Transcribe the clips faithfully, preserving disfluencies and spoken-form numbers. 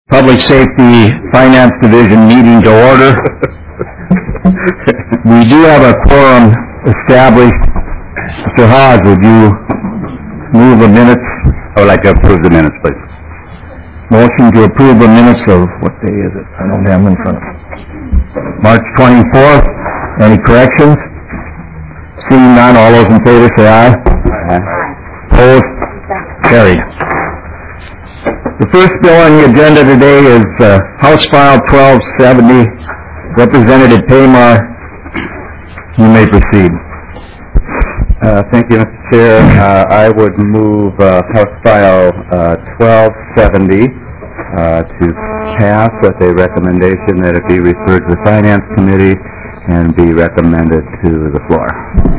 Public Safety Finance Division meeting to order. We do have a quorum established. Mister Hawes, would you move the minutes? I would like to approve the minutes, please. Motion to approve the minutes of, what day is it? I don't have them in front of me. March twenty-fourth. Any corrections? Seeing none, all those in favor say aye. Aye. Opposed? Carried. The first bill on the agenda today is uh, House File twelve seventy. Representative Paymar, you may proceed. Uh, thank you, Mister Chair. Uh, I would move uh, House File uh, twelve seventy uh, to pass with a recommendation that it be referred to the Finance Committee and be recommended to the floor.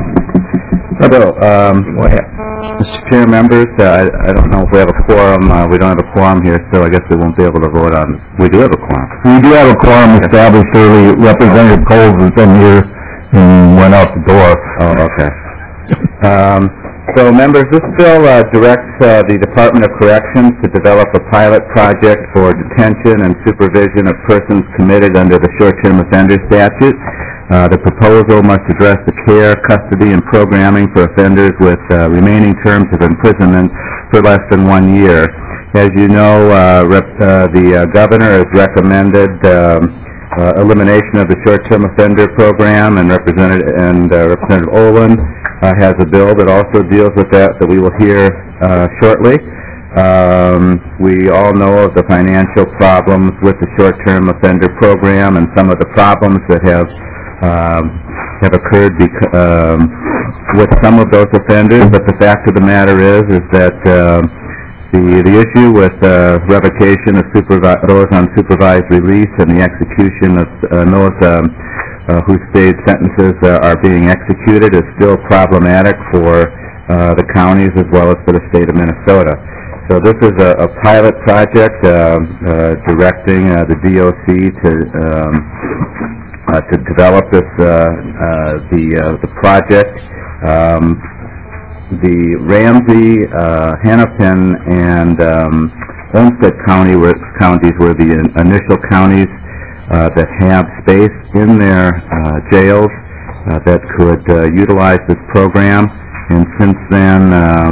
So, um, Mister Chair, members, uh, I, I don't know if we have a quorum. Uh, we don't have a quorum here, so I guess we won't be able to vote on. We do have a quorum. We do have a quorum established early. Representative Coles has been here and went out the door. Oh, okay. Um, so, members, this bill uh, directs uh, the Department of Corrections to develop a pilot project for detention and supervision of persons committed under the short-term offender statute. Uh, the proposal must address the care, custody, and programming for offenders with uh, remaining terms of imprisonment for less than one year. As you know, uh, rep, uh, the uh, governor has recommended um, uh, elimination of the short-term offender program, and Representative and uh, Representative Olin uh, has a bill that also deals with that that we will hear uh, shortly. Um, we all know of the financial problems with the short-term offender program and some of the problems that have Um, have occurred bec- um, with some of those offenders, but the fact of the matter is is that uh, the the issue with uh, revocation of supervi- those on supervised release and the execution of uh, those um, uh, whose state sentences uh, are being executed is still problematic for uh, the counties as well as for the state of Minnesota. So this is a, a pilot project uh, uh, directing uh, the D O C to um, Uh, to develop this, uh, uh, the uh, the project. Um, the Ramsey, uh, Hennepin, and um, Olmsted County were, counties were the in, initial counties uh, that have space in their uh, jails uh, that could uh, utilize this program. And since then, um,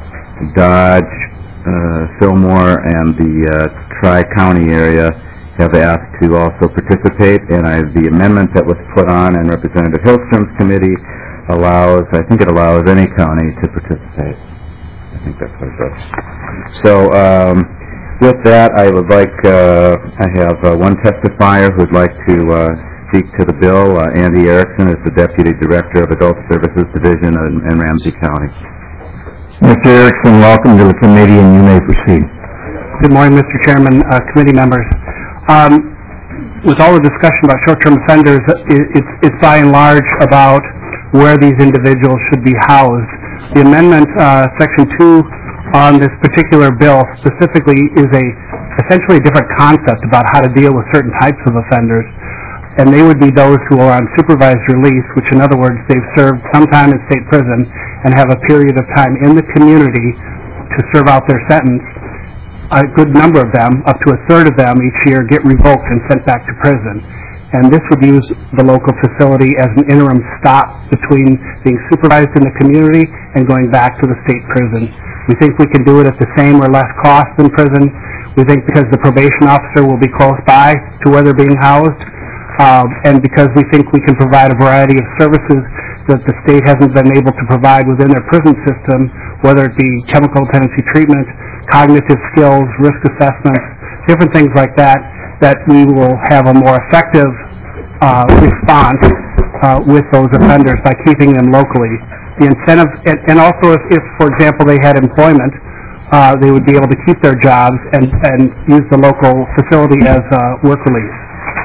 Dodge, uh, Fillmore, and the uh, Tri-County area have asked to also participate, and I, the amendment that was put on in Representative Hillstrom's committee allows, I think it allows any county to participate. I think that's what it does. So um, with that, I would like, uh, I have uh, one testifier who would like to uh, speak to the bill. Uh, Andy Erickson is the Deputy Director of Adult Services Division in, in Ramsey County. Mister Erickson, welcome to the committee, and you may proceed. Good morning, Mister Chairman, uh, committee members. Um, with all the discussion about short-term offenders, it, it's, it's by and large about where these individuals should be housed. The amendment, uh, section two on this particular bill specifically is a essentially a different concept about how to deal with certain types of offenders, and they would be those who are on supervised release, which in other words they've served some time in state prison and have a period of time in the community to serve out their sentence. A good number of them, up to a third of them each year, get revoked and sent back to prison. And this would use the local facility as an interim stop between being supervised in the community and going back to the state prison. We think we can do it at the same or less cost than prison. We think because the probation officer will be close by to where they're being housed, uh, and because we think we can provide a variety of services that the state hasn't been able to provide within their prison system, whether it be chemical dependency treatment, cognitive skills, risk assessments, different things like that, that we will have a more effective uh, response uh, with those offenders by keeping them locally. The incentive, and, and also if, if, for example, they had employment, uh, they would be able to keep their jobs and, and use the local facility as uh, work release.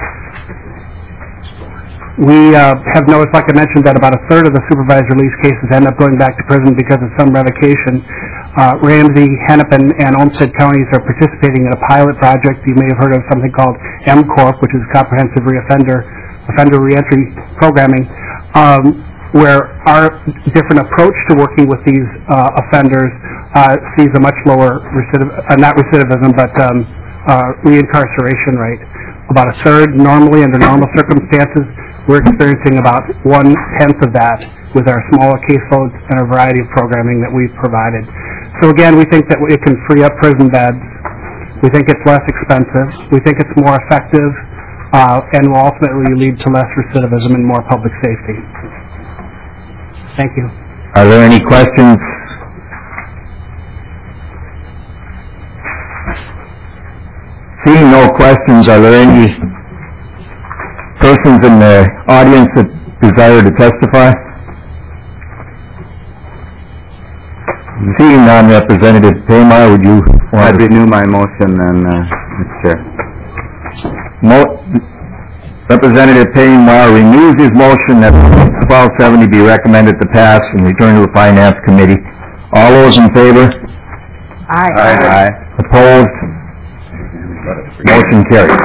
We uh, have noticed, like I mentioned, that about a third of the supervised release cases end up going back to prison because of some revocation. Uh, Ramsey, Hennepin, and Olmsted counties are participating in a pilot project. You may have heard of something called M Corp, which is Comprehensive Reoffender Offender Reentry Programming, um, where our different approach to working with these uh, offenders uh, sees a much lower recidiv- uh, not recidivism, but um, uh, reincarceration rate. About a third normally under normal circumstances. We're experiencing about one-tenth of that with our smaller caseloads and a variety of programming that we've provided. So again, we think that it can free up prison beds. We think it's less expensive. We think it's more effective, uh, and will ultimately lead to less recidivism and more public safety. Thank you. Are there any questions? Seeing no questions, are there any persons in the audience that desire to testify? Seeing none, Representative Paymar, would you want I'd to... renew my motion then, uh, Mister Chair. Mo- Representative Paymar renews his motion that twelve seventy be recommended to pass and return to the Finance Committee. All those in favor? Aye. Aye. Opposed? Motion carried.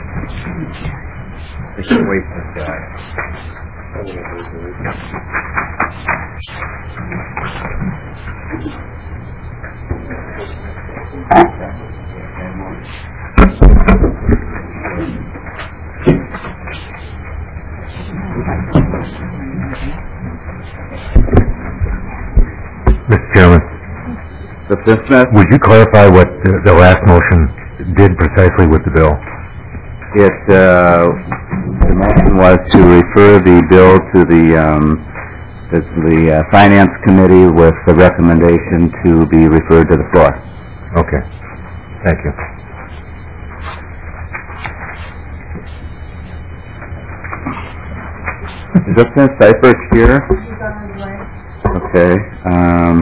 Mister Chairman, Representative Smith? would you clarify what the, the last motion did precisely with the bill? It, uh, the motion was to refer the bill to the, um, the, the uh, Finance Committee with the recommendation to be referred to the floor. Okay. Thank you. Is Representative Seifert here? Okay, um...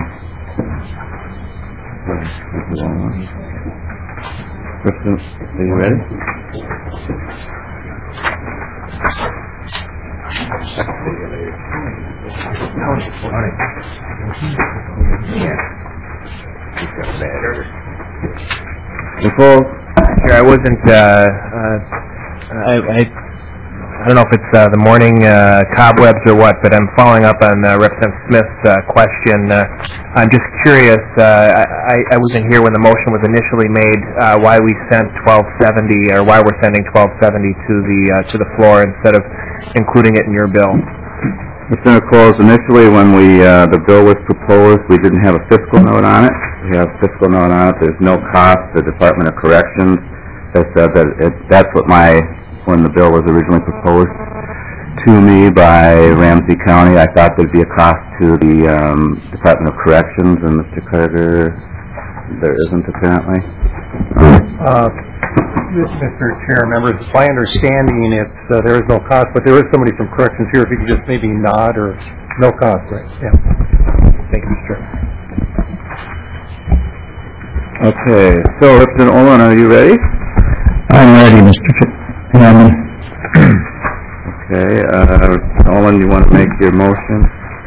Representative, are you ready? Nicole? Sure, I wasn't, uh, uh, I, I, I don't know if it's, uh, the morning, uh, cobwebs or what, but I'm following up on, uh, Representative Smith's, uh, question. Uh, I'm just curious, uh, I, I wasn't here when the motion was initially made, uh, why we sent twelve seventy, or why we're sending twelve seventy to the, uh, to the floor instead of including it in your bill. Mister Nichols, initially when we, uh, the bill was proposed, we didn't have a fiscal note on it. We have a fiscal note on it. There's no cost. The Department of Corrections has said that it, that's what my, when the bill was originally proposed to me by Ramsey County, I thought there'd be a cost to the, um, Department of Corrections, and Mister Carter, there isn't apparently. Uh, Mister Chair, members, it's my understanding it's, uh, there is no cost, but there is somebody from Corrections here, if you could just maybe nod, or no cost, right? Yeah. Thank you, Mister Chair. Okay, so Representative Olin, are you ready? I'm ready, Mister Chairman. Okay, uh, Olin, you want to make your motion?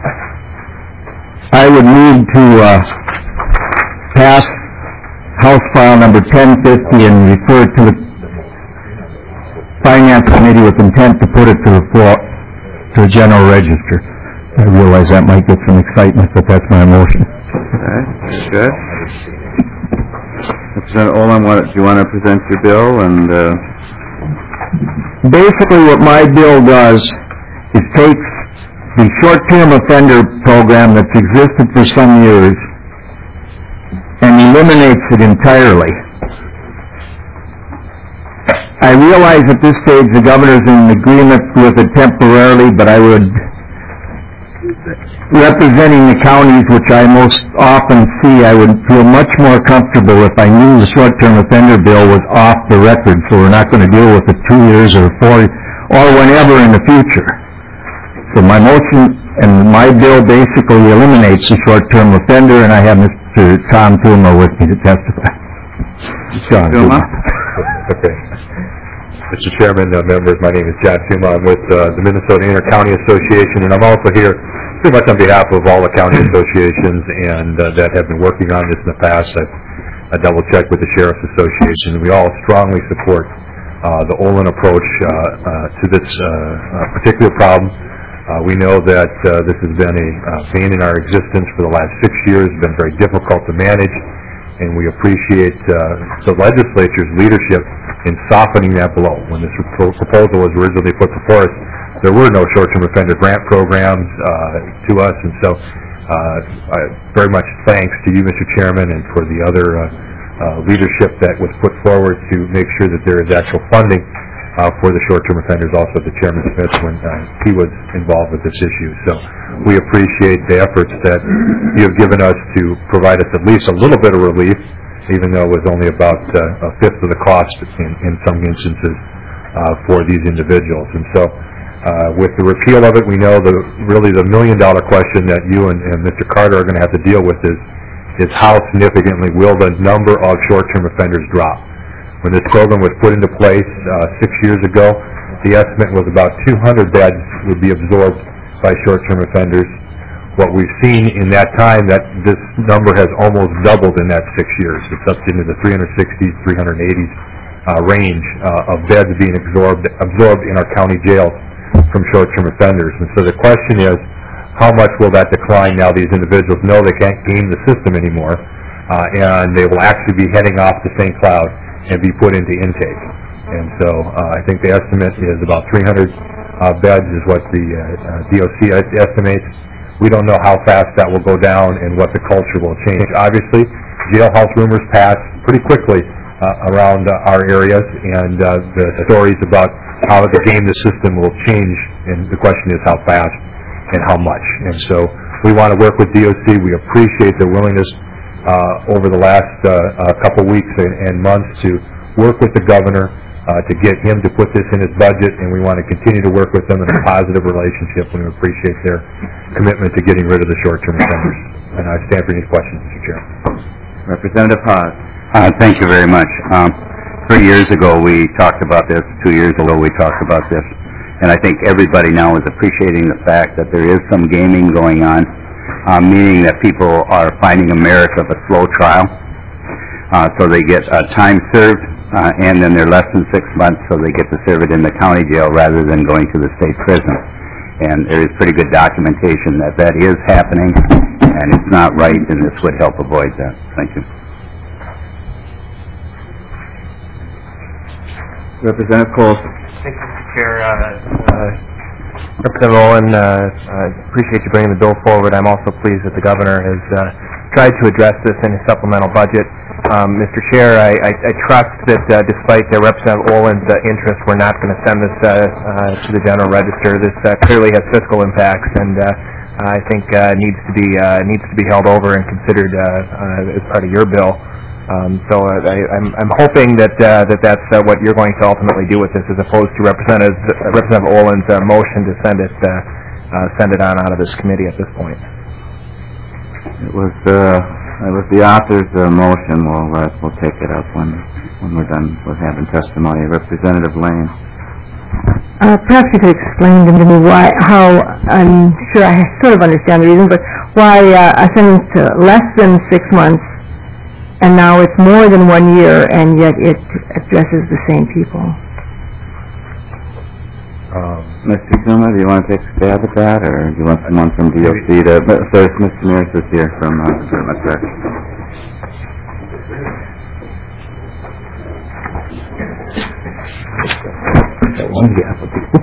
I would move to, uh, pass House File number ten fifty and refer it to the Finance Committee with intent to put it to the floor, to the General Register. I realize that might get some excitement, but that's my motion. Okay, very good. Representative Olin, what, do you want to present your bill? And uh... basically what my bill does is takes the short-term offender program that's existed for some years and eliminates it entirely. I realize at this stage the governor's in agreement with it temporarily, but I would, representing the counties which I most often see, I would feel much more comfortable if I knew the short-term offender bill was off the record, so we're not going to deal with it two years or four, or whenever in the future. So my motion and my bill basically eliminates the short-term offender, and I have Mister Tom Tuma with me to testify. John Tuma? Okay. Mister Chairman, uh, members, my name is John Tuma. I'm with uh, the Minnesota Inter-County Association, and I'm also here pretty much on behalf of all the county associations and uh, that have been working on this in the past. I've I double-checked with the Sheriff's Association, and we all strongly support uh, the Olin approach uh, uh, to this uh, uh, particular problem. Uh, we know that uh, this has been a uh, pain in our existence for the last six years. It's been very difficult to manage, and we appreciate uh, the legislature's leadership in softening that blow. When this pro- proposal was originally put before us, there were no short-term offender grant programs uh, to us, and so uh, I very much thanks to you, Mister Chairman, and for the other uh, uh, leadership that was put forward to make sure that there is actual funding uh, for the short-term offenders, also to Chairman Smith when uh, he was involved with this issue. So we appreciate the efforts that you have given us to provide us at least a little bit of relief, even though it was only about uh, a fifth of the cost in, in some instances uh, for these individuals. And so uh, with the repeal of it, we know the really the million-dollar question that you and, and Mister Carter are going to have to deal with is, is how significantly will the number of short-term offenders drop. When this program was put into place uh, six years ago, the estimate was about two hundred beds would be absorbed by short-term offenders. What we've seen in that time, that this number has almost doubled in that six years. It's up into the three hundred sixties, three hundred eighties uh, range uh, of beds being absorbed absorbed in our county jails from short-term offenders. And so the question is, how much will that decline now these individuals know they can't game the system anymore, uh, and they will actually be heading off to Saint Cloud and be put into intake. And so uh, I think the estimate is about three hundred uh, beds is what the uh, uh, D O C estimates. We don't know how fast that will go down and what the culture will change. Obviously, jailhouse rumors pass pretty quickly uh, around uh, our areas, and uh, the stories about how the game the system will change, and the question is how fast and how much. And so we want to work with D O C. We appreciate their willingness uh, over the last uh, uh, couple weeks and, and months to work with the governor uh, to get him to put this in his budget, and we want to continue to work with them in a positive relationship, and we appreciate their commitment to getting rid of the short-term offenders. And I stand for any questions, Mister Chairman. Representative Haas. Uh, thank you very much. Um, three years ago we talked about this. Two years ago we talked about this. And I think everybody now is appreciating the fact that there is some gaming going on, uh, meaning that people are finding a merit of a slow trial. Uh, so they get uh, time served, uh, and then they're less than six months, so they get to serve it in the county jail rather than going to the state prison. And there is pretty good documentation that that is happening, and it's not right, and this would help avoid that. Thank you. Representative Cole. Thank you, Mister Chair. Uh, uh, Representative Olin, uh, uh, appreciate you bringing the bill forward. I'm also pleased that the governor has uh, tried to address this in his supplemental budget. Um, Mister Chair, I, I, I trust that uh, despite uh, Representative Olin's uh, interest, we're not going to send this uh, uh, to the General Register. This uh, clearly has fiscal impacts, and uh, I think uh, needs to be uh, needs to be held over and considered uh, uh, as part of your bill. Um, so uh, I, I'm, I'm hoping that uh, that that's uh, what you're going to ultimately do with this, as opposed to Representative uh, Representative Olin's uh, motion to send it uh, uh, send it on out of this committee at this point. It was uh, it was the author's uh, motion. We'll uh, we'll take it up when when we're done with having testimony. Representative Lane. Uh, perhaps you could explain to me why, how, I'm sure I sort of understand the reason, but why uh, a sentence to less than six months and now it's more than one year, and yet it addresses the same people. Um, Mister Zuma, do you want to take a stab at that, or do you want someone from D O C to... But first, Mister Mears is here from uh, Department of Corrections. That one gap would be...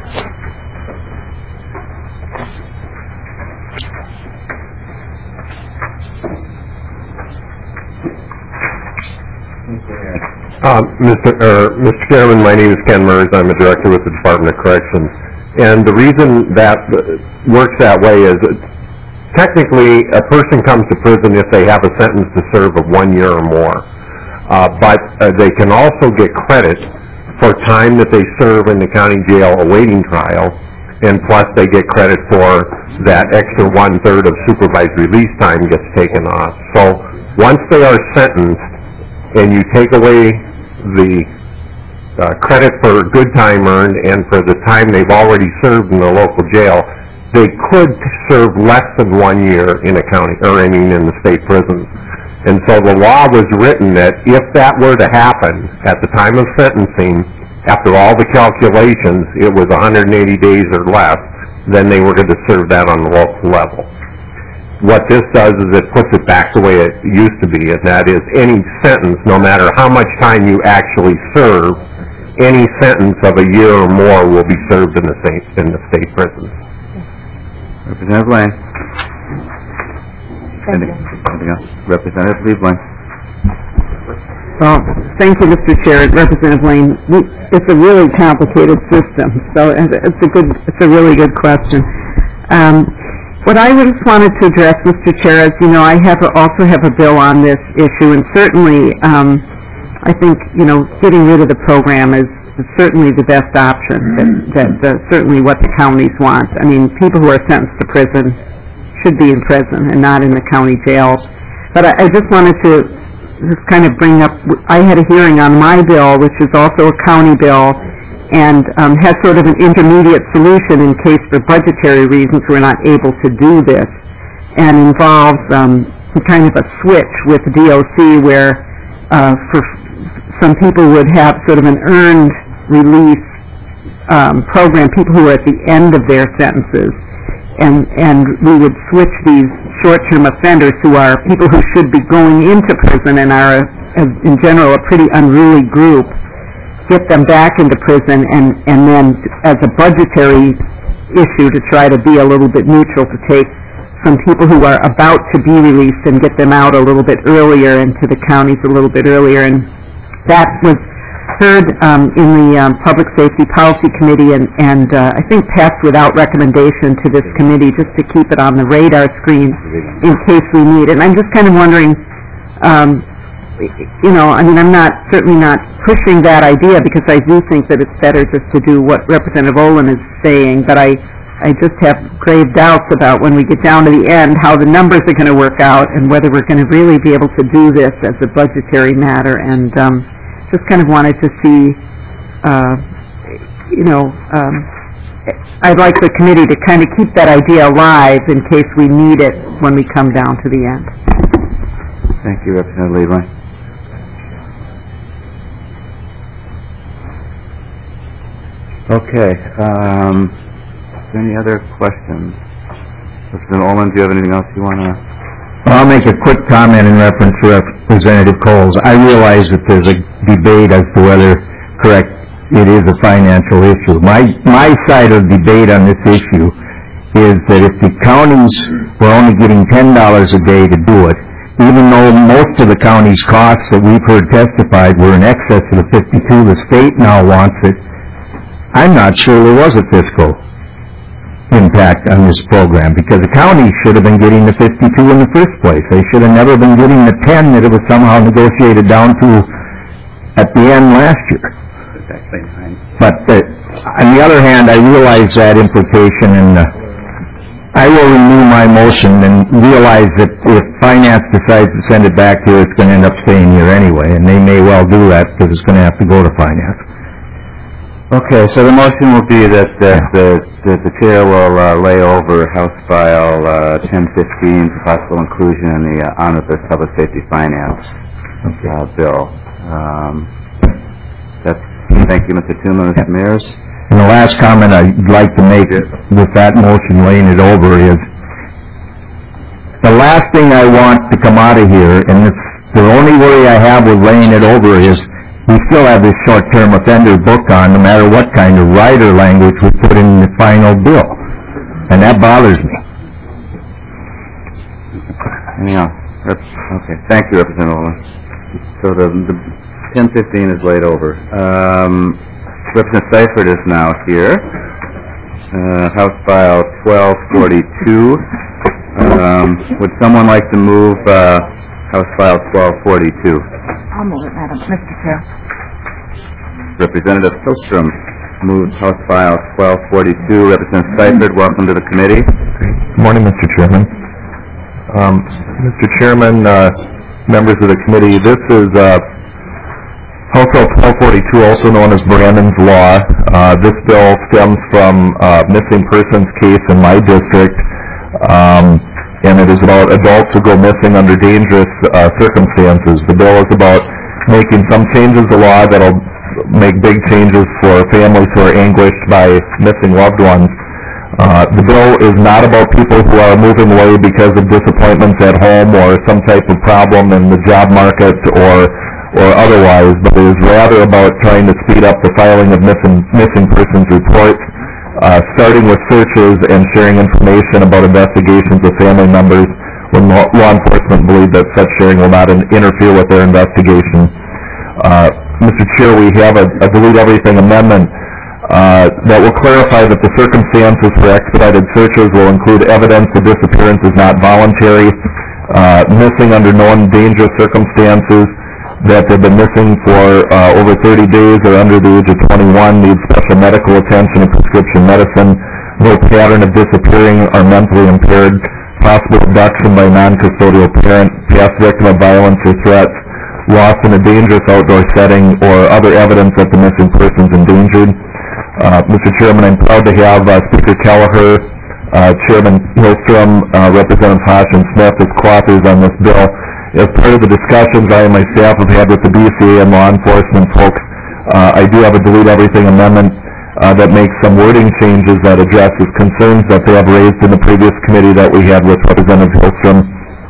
Uh, Mister Er, Mister Chairman, my name is Ken Mers. I'm a director with the Department of Corrections. And the reason that works that way is that technically a person comes to prison if they have a sentence to serve of one year or more. Uh, but uh, they can also get credit for time that they serve in the county jail awaiting trial, and plus they get credit for that extra one-third of supervised release time gets taken off. So once they are sentenced, and you take away the uh, credit for good time earned and for the time they've already served in the local jail, they could serve less than one year in a county, or I mean in the state prisons. And so the law was written that if that were to happen at the time of sentencing, after all the calculations, it was one hundred eighty days or less, then they were going to serve that on the local level. what this does is it puts it back the way it used to be, and that is any sentence, no matter how much time you actually serve, any sentence of a year or more will be served in the state, in the state prison. Representative Lane. Thank you. Anything else? Representative Liebling. Well, thank you, Mister Chair. Representative Lane, we- it's a really complicated system, so it's it's a good, it's a really good question. Um, what I just wanted to address, Mister Chair, is, you know, I have, also have a bill on this issue, and certainly, um, I think, you know, getting rid of the program is certainly the best option, that, that uh, certainly what the counties want. I mean, people who are sentenced to prison should be in prison and not in the county jail. But I, I just wanted to just kind of bring up, I had a hearing on my bill, which is also a county bill, and um, has sort of an intermediate solution in case for budgetary reasons we're not able to do this, and involves um, kind of a switch with D O C where uh, for some people would have sort of an earned release um, program, people who are at the end of their sentences, and and we would switch these short-term offenders who are people who should be going into prison and are, uh, in general, a pretty unruly group, get them back into prison, and, and then as a budgetary issue to try to be a little bit neutral, to take some people who are about to be released and get them out a little bit earlier into the counties a little bit earlier. And that was heard um, in the um, Public Safety Policy Committee, and, and uh, I think passed without recommendation to this committee, just to keep it on the radar screen in case we need it. And I'm just kind of wondering, um, you know, I mean, I'm not, certainly not pushing that idea, because I do think that it's better just to do what Representative Olin is saying, but I, I just have grave doubts about when we get down to the end how the numbers are going to work out and whether we're going to really be able to do this as a budgetary matter. And um, just kind of wanted to see, uh, you know, um, I'd like the committee to kind of keep that idea alive in case we need it when we come down to the end. Thank you, Representative Liebling. Okay. Um, is there any other questions? Representative Olin, do you have anything else you want to... I'll make a quick comment in reference to Representative Coles. I realize that there's a debate as to whether, correct, it is a financial issue. My, my side of the debate on this issue is that if the counties were only getting ten dollars a day to do it, even though most of the county's costs that we've heard testified were in excess of the fifty-two, the state now wants it. I'm not sure there was a fiscal impact on this program, because the county should have been getting the fifty-two in the first place. They should have never been getting the ten that it was somehow negotiated down to at the end last year. But uh, on the other hand, I realize that implication, and uh, I will renew my motion and realize that if finance decides to send it back here, it's going to end up staying here anyway, and they may well do that because it's going to have to go to finance. Okay, so the motion will be that, that, the, that the chair will uh, lay over House File uh, ten fifteen for possible inclusion in the uh, Omnibus Public Safety Finance uh, bill. Um, that's, thank you, Mister Tuma. Mister Mears? And the last comment I'd like to make with that motion laying it over is, the last thing I want to come out of here, and it's the only worry I have with laying it over, is we still have this short-term offender book on, no matter what kind of rider language we put in the final bill. And that bothers me. Anything else? Okay, thank you, Representative Olin. So the, the ten fifteen is laid over. Um, Representative Seifert is now here. Uh, House File twelve forty-two. Um, would someone like to move uh, House File twelve forty-two? I'll move it, Madam, Mister Chair. Representative Hilstrom moves House File twelve forty-two. Representative Seifert, welcome to the committee. Good morning, Mister Chairman. Um, Mister Chairman, uh, members of the committee, this is uh, House Bill twelve forty-two, also known as Brandon's Law. Uh, this bill stems from a missing persons case in my district, um, and it is about adults who go missing under dangerous uh, circumstances. The bill is about making some changes to law that will make big changes for families who are anguished by missing loved ones. Uh, the bill is not about people who are moving away because of disappointments at home or some type of problem in the job market or or otherwise, but it is rather about trying to speed up the filing of missing, missing persons reports, uh, starting with searches and sharing information about investigations of family members when law, law enforcement believe that such sharing will not in, interfere with their investigation. Uh, Mister Chair, we have a, a delete everything amendment uh, that will clarify that the circumstances for expedited searches will include evidence the disappearance is not voluntary, uh, missing under known dangerous circumstances, that they've been missing for uh, over thirty days or under the age of twenty-one, need special medical attention and prescription medicine, no pattern of disappearing or mentally impaired, possible abduction by a non-custodial parent, past victim of violence or threats, lost in a dangerous outdoor setting, or other evidence that the missing person is endangered. Uh, Mister Chairman, I'm proud to have uh, Speaker Kelleher, uh, Chairman Hillstrom, uh, Representative Haas, and Smith as co-authors on this bill. As part of the discussions I and my staff have had with the B C A and law enforcement folks, uh, I do have a delete everything amendment uh, that makes some wording changes that addresses concerns that they have raised in the previous committee that we had with Representative Hillstrom,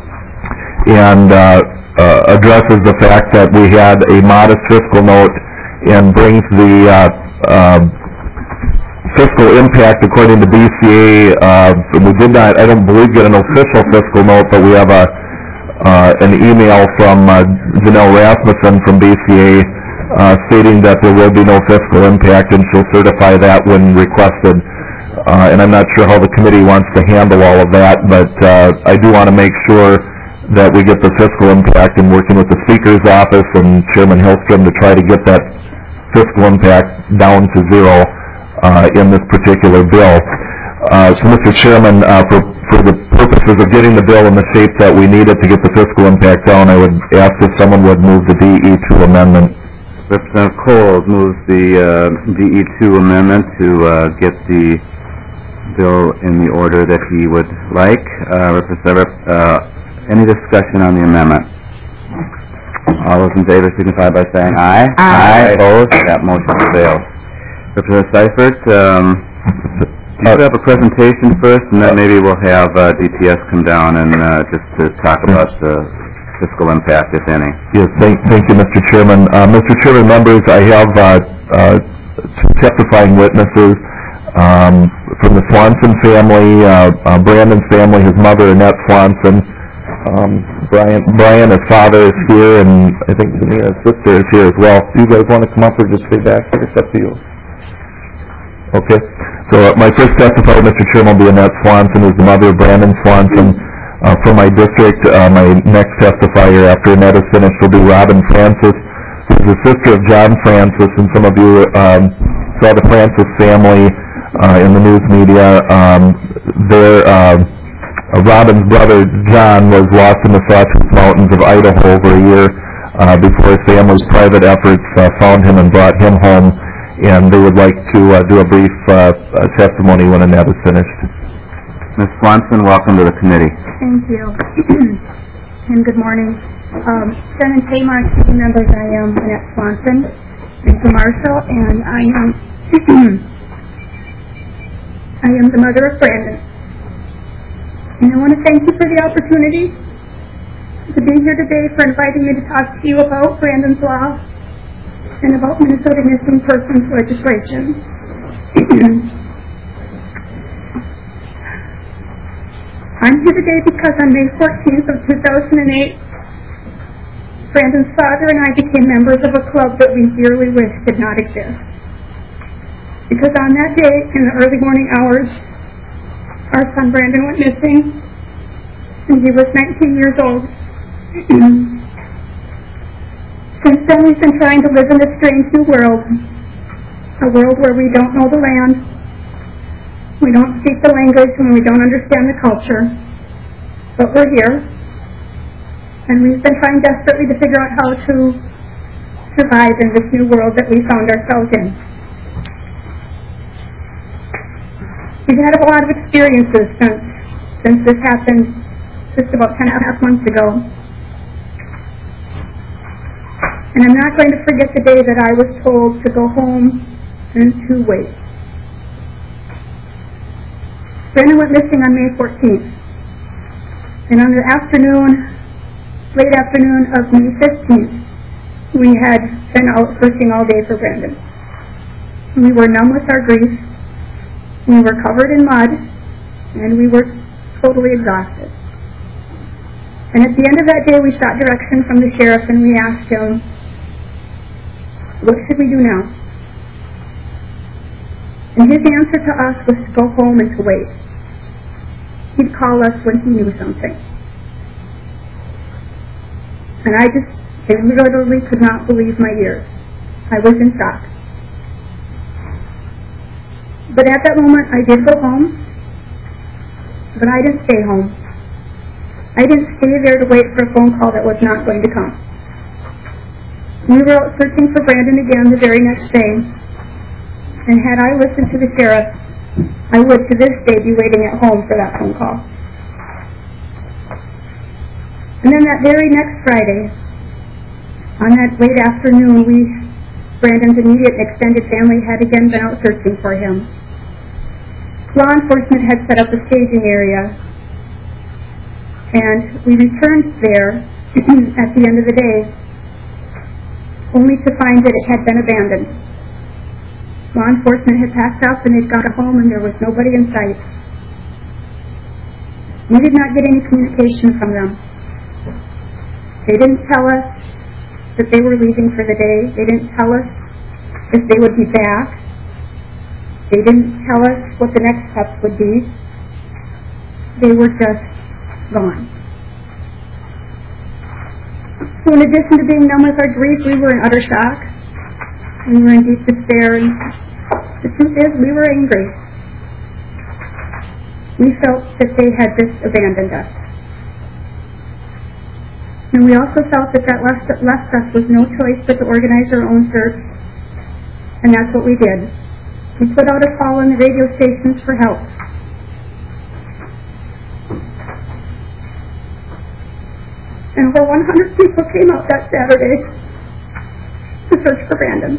and uh, uh, addresses the fact that we had a modest fiscal note and brings the uh, uh, fiscal impact according to B C A. Uh, we did not, I don't believe, get an official fiscal note, but we have a Uh, an email from uh, Janelle Rasmussen from B C A uh, stating that there will be no fiscal impact, and she'll certify that when requested. Uh, and I'm not sure how the committee wants to handle all of that, but uh, I do want to make sure that we get the fiscal impact in working with the Speaker's office and Chairman Hillstrom to try to get that fiscal impact down to zero uh, in this particular bill. Uh, so, Mister Chairman, uh, for, for the purposes of getting the bill in the shape that we need it to get the fiscal impact down, I would ask if someone would move the D E two amendment. Representative Coles moves the uh, D E two amendment to uh, get the bill in the order that he would like. Uh, Representative, uh, any discussion on the amendment? All those in favor signify by saying aye. Aye. Opposed? That motion fails. Representative Seifert, um, do you have a presentation first, and then maybe we'll have uh, D T S come down and uh, just to talk about the fiscal impact, if any. Yes, thank, thank you, Mister Chairman. Uh, Mister Chairman, members, I have uh, uh, two testifying witnesses um, from the Swanson family, uh, uh, Brandon's family, his mother, Annette Swanson. Um, Brian, Brian, his father, is here, and I think Janina's sister is here as well. Do you guys want to come up or just stay back here? It's up to you. Okay. So uh, my first testifier, Mister Chairman, will be Annette Swanson, who's the mother of Brandon Swanson. Uh, from my district, uh, my next testifier after Annette is finished will be Robin Francis, who's the sister of John Francis, and some of you um, saw the Francis family uh, in the news media. Um, their, uh, Robin's brother, John, was lost in the Sawtooth Mountains of Idaho over a year uh, before his family's private efforts uh, found him and brought him home. And they would like to uh, do a brief uh, uh, testimony when Annette is finished. Miz Swanson, welcome to the committee. Thank you. And good morning. Um, Senate Tamar committee members, I am Annette Swanson. I'm from Marshall, and I am I am the mother of Brandon. And I want to thank you for the opportunity to be here today, for inviting me to talk to you about Brandon's Law and about Minnesota missing persons legislation. I'm here today because on May fourteenth of two thousand eight, Brandon's father and I became members of a club that we dearly wish did not exist. Because on that day, in the early morning hours, our son Brandon went missing, and he was nineteen years old. Since then, we've been trying to live in this strange new world, a world where we don't know the land, we don't speak the language, and we don't understand the culture. But we're here, and we've been trying desperately to figure out how to survive in this new world that we found ourselves in. We've had a lot of experiences since, since this happened just about ten and a half months ago. And I'm not going to forget the day that I was told to go home and to wait. Brandon went missing on May fourteenth. And on the afternoon, late afternoon of May fifteenth, we had been out searching all day for Brandon. We were numb with our grief. We were covered in mud, and we were totally exhausted. And at the end of that day, we sought direction from the sheriff, and we asked him, what should we do now? And his answer to us was to go home and to wait. He'd call us when he knew something. And I just, I literally could not believe my ears. I was in shock. But at that moment, I did go home, but I didn't stay home. I didn't stay there to wait for a phone call that was not going to come. We were out searching for Brandon again the very next day, and had I listened to the sheriff, I would to this day be waiting at home for that phone call. And then that very next Friday, on that late afternoon, we, Brandon's immediate and extended family, had again been out searching for him. Law enforcement had set up a staging area, and we returned there at the end of the day, only to find that it had been abandoned. Law enforcement had packed up and they'd gone home and there was nobody in sight. We did not get any communication from them. They didn't tell us that they were leaving for the day. They didn't tell us if they would be back. They didn't tell us what the next steps would be. They were just gone. So in addition to being numb with our grief, we were in utter shock. We were in deep despair. And the truth is, we were angry. We felt that they had just abandoned us. And we also felt that that left, left us with no choice but to organize our own search. And that's what we did. We put out a call on the radio stations for help. And over one hundred people came out that Saturday to search for Brandon.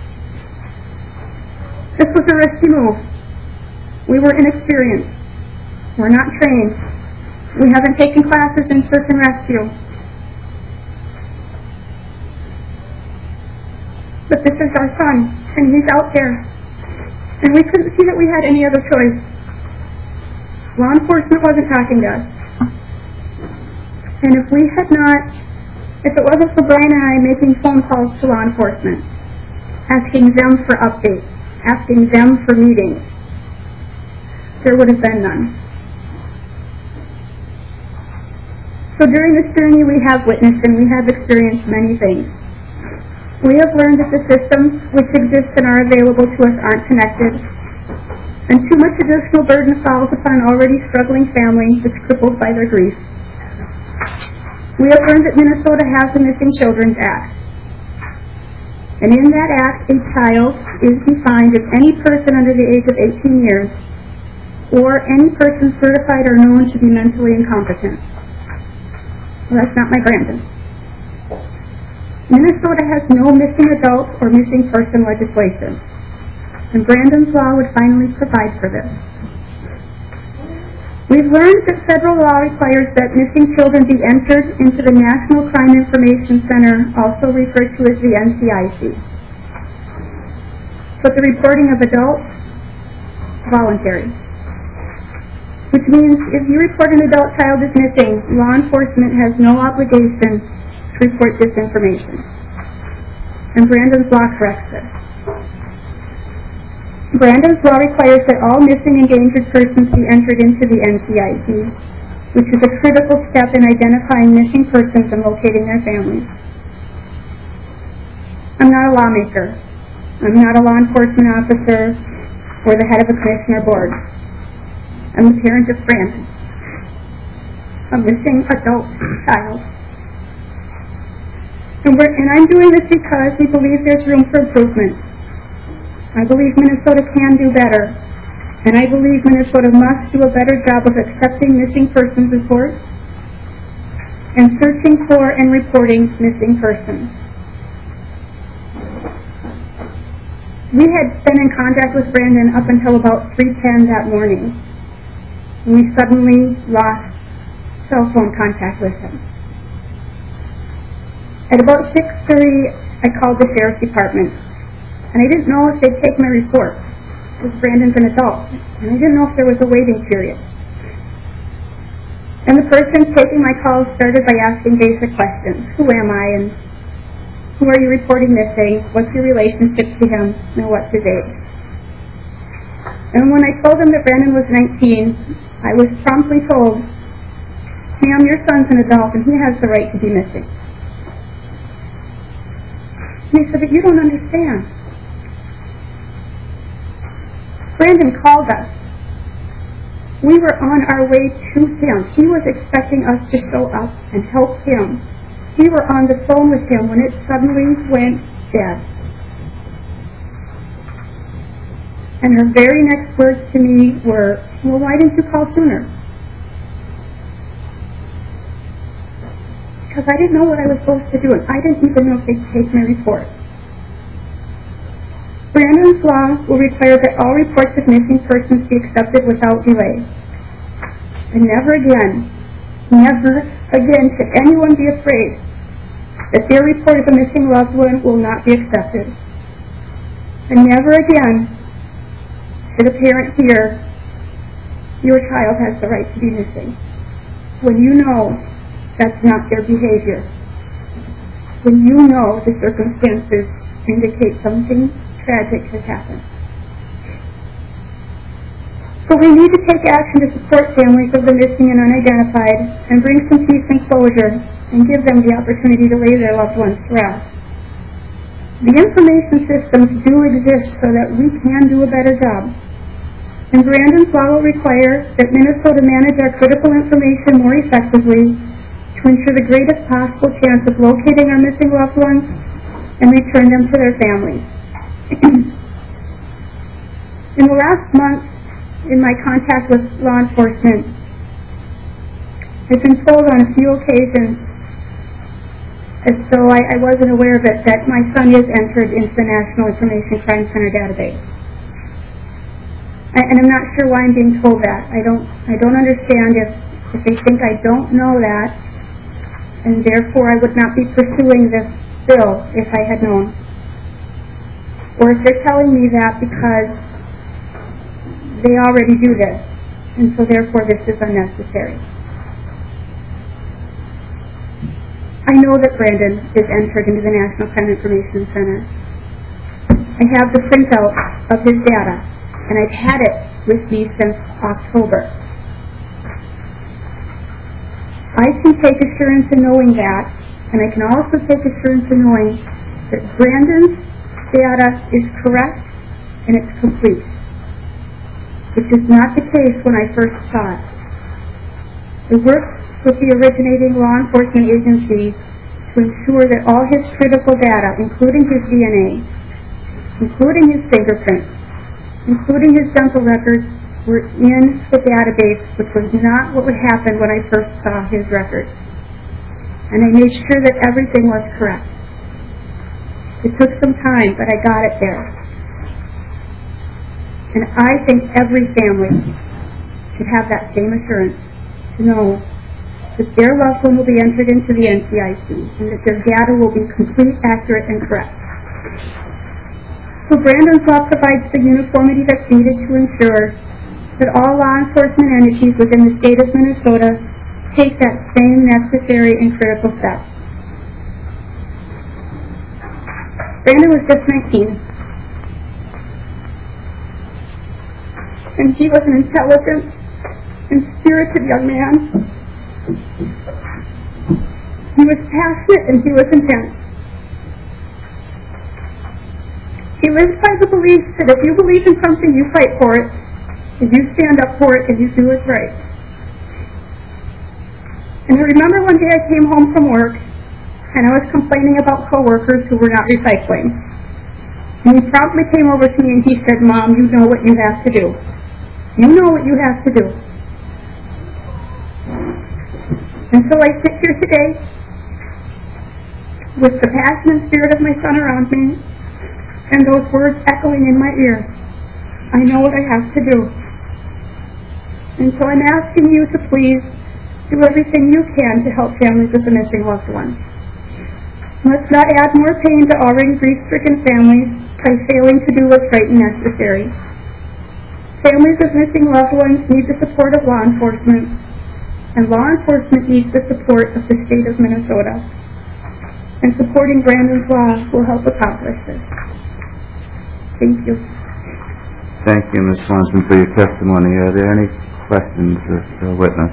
This was a risky move. We were inexperienced. We're not trained. We haven't taken classes in search and rescue. But this is our son, and he's out there. And we couldn't see that we had any other choice. Law enforcement wasn't talking to us. And if we had not, if it wasn't for Brian and I making phone calls to law enforcement, asking them for updates, asking them for meetings, there would have been none. So during this journey we have witnessed and we have experienced many things. We have learned that the systems which exist and are available to us aren't connected, and too much additional burden falls upon already struggling families which crippled by their grief. We have learned that Minnesota has the Missing Children's Act. And in that act, a child is defined as any person under the age of eighteen years or any person certified or known to be mentally incompetent. Well, that's not my Brandon. Minnesota has no missing adult or missing person legislation, and Brandon's law would finally provide for this. We've learned that federal law requires that missing children be entered into the National Crime Information Center, also referred to as the N C I C. But the reporting of adults, voluntary. Which means if you report an adult child is missing, law enforcement has no obligation to report this information. And Brandon's law corrects this. Brandon's law requires that all missing endangered persons be entered into the N C I C, which is a critical step in identifying missing persons and locating their families. I'm not a lawmaker. I'm not a law enforcement officer or the head of a commissioner board. I'm the parent of Brandon, a missing adult child. And, we're, and I'm doing this because we believe there's room for improvement. I believe Minnesota can do better, and I believe Minnesota must do a better job of accepting missing persons reports and searching for and reporting missing persons. We had been in contact with Brandon up until about three ten that morning, and we suddenly lost cell phone contact with him. At about six thirty, I called the sheriff's department, and I didn't know if they'd take my report, because Brandon's an adult, and I didn't know if there was a waiting period. And the person taking my call started by asking basic questions. Who am I, and who are you reporting missing? What's your relationship to him, and what's his age? And when I told him that Brandon was nineteen, I was promptly told, ma'am, your son's an adult, and he has the right to be missing. And he said, but you don't understand. Brandon called us. We were on our way to him. He was expecting us to show up and help him. We were on the phone with him when it suddenly went dead. And her very next words to me were, well, why didn't you call sooner? Because I didn't know what I was supposed to do, and I didn't even know if they'd take my report. Brandon's law will require that all reports of missing persons be accepted without delay. And never again, never again should anyone be afraid that their report of a missing loved one will not be accepted. And never again should a parent hear, your child has the right to be missing, when you know that's not their behavior. When you know the circumstances indicate something tragic has happened. So we need to take action to support families of the missing and unidentified and bring some peace and closure and give them the opportunity to lay their loved ones to rest. The information systems do exist so that we can do a better job. And Brandon's law will require that Minnesota manage our critical information more effectively to ensure the greatest possible chance of locating our missing loved ones and return them to their families. In the last month, in my contact with law enforcement, I've been told on a few occasions, as though I, I wasn't aware of it, that my son is entered into the National Information Crime Center database. I, and I'm not sure why I'm being told that. I don't, I don't understand if, if they think I don't know that, and therefore I would not be pursuing this bill if I had known. Or if they're telling me that because they already do this, and so therefore this is unnecessary. I know that Brandon is entered into the National Crime Information Center. I have the printout of his data, and I've had it with me since October. I can take assurance in knowing that, and I can also take assurance in knowing that Brandon's data is correct and it's complete, which is not the case when I first saw it. I worked with the originating law enforcement agency to ensure that all his critical data, including his D N A, including his fingerprints, including his dental records, were in the database, which was not what would happen when I first saw his records. And I made sure that everything was correct. It took some time, but I got it there. And I think every family should have that same assurance to know that their loved one will be entered into the N C I C and that their data will be complete, accurate, and correct. So Brandon's law provides the uniformity that's needed to ensure that all law enforcement entities within the state of Minnesota take that same necessary and critical step. Brandon was just nineteen, and he was an intelligent and spirited young man. He was passionate and he was intense. He lives by the belief that if you believe in something, you fight for it, and you stand up for it, and you do what's right. And I remember one day I came home from work, and I was complaining about coworkers who were not recycling. And he promptly came over to me and he said, Mom, you know what you have to do. You know what you have to do. And so I sit here today with the passion and spirit of my son around me and those words echoing in my ear. I know what I have to do. And so I'm asking you to please do everything you can to help families with the missing loved ones. Let's not add more pain to already grief-stricken families by failing to do what's right and necessary. Families of missing loved ones need the support of law enforcement, and law enforcement needs the support of the state of Minnesota. And supporting Brandon's Law will help accomplish this. Thank you. Thank you, Miz Swanson, for your testimony. Are there any questions of the witness?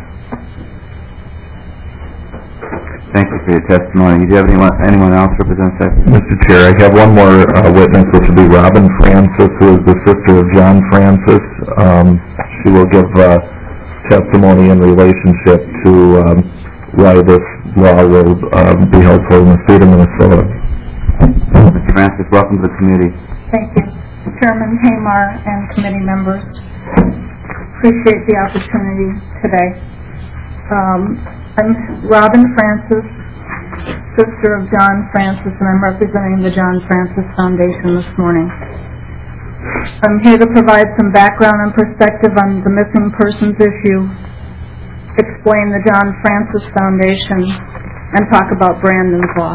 Thank you for your testimony. Do you have anyone, anyone else represent that? Mister Chair, I have one more uh, witness, which will be Robin Francis, who is the sister of John Francis. Um, she will give uh, testimony in relationship to um, why this law will uh, be helpful in the state of Minnesota. Mister Francis, welcome to the committee. Thank you. Chairman Hamar and committee members, appreciate the opportunity today. Um, I'm Robin Francis, sister of John Francis, and I'm representing the John Francis Foundation this morning. I'm here to provide some background and perspective on the missing persons issue, explain the John Francis Foundation, and talk about Brandon's Law.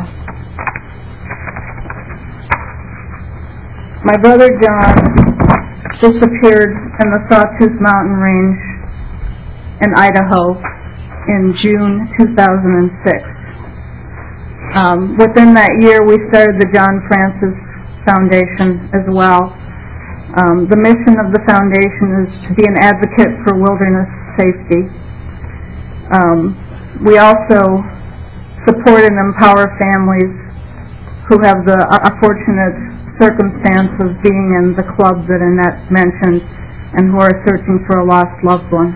My brother John disappeared in the Sawtooth Mountain Range in Idaho in June two thousand six. Um, within that year, we started the John Francis Foundation as well. Um, the mission of the foundation is to be an advocate for wilderness safety. Um, we also support and empower families who have the unfortunate circumstance of being in the club that Annette mentioned and who are searching for a lost loved one.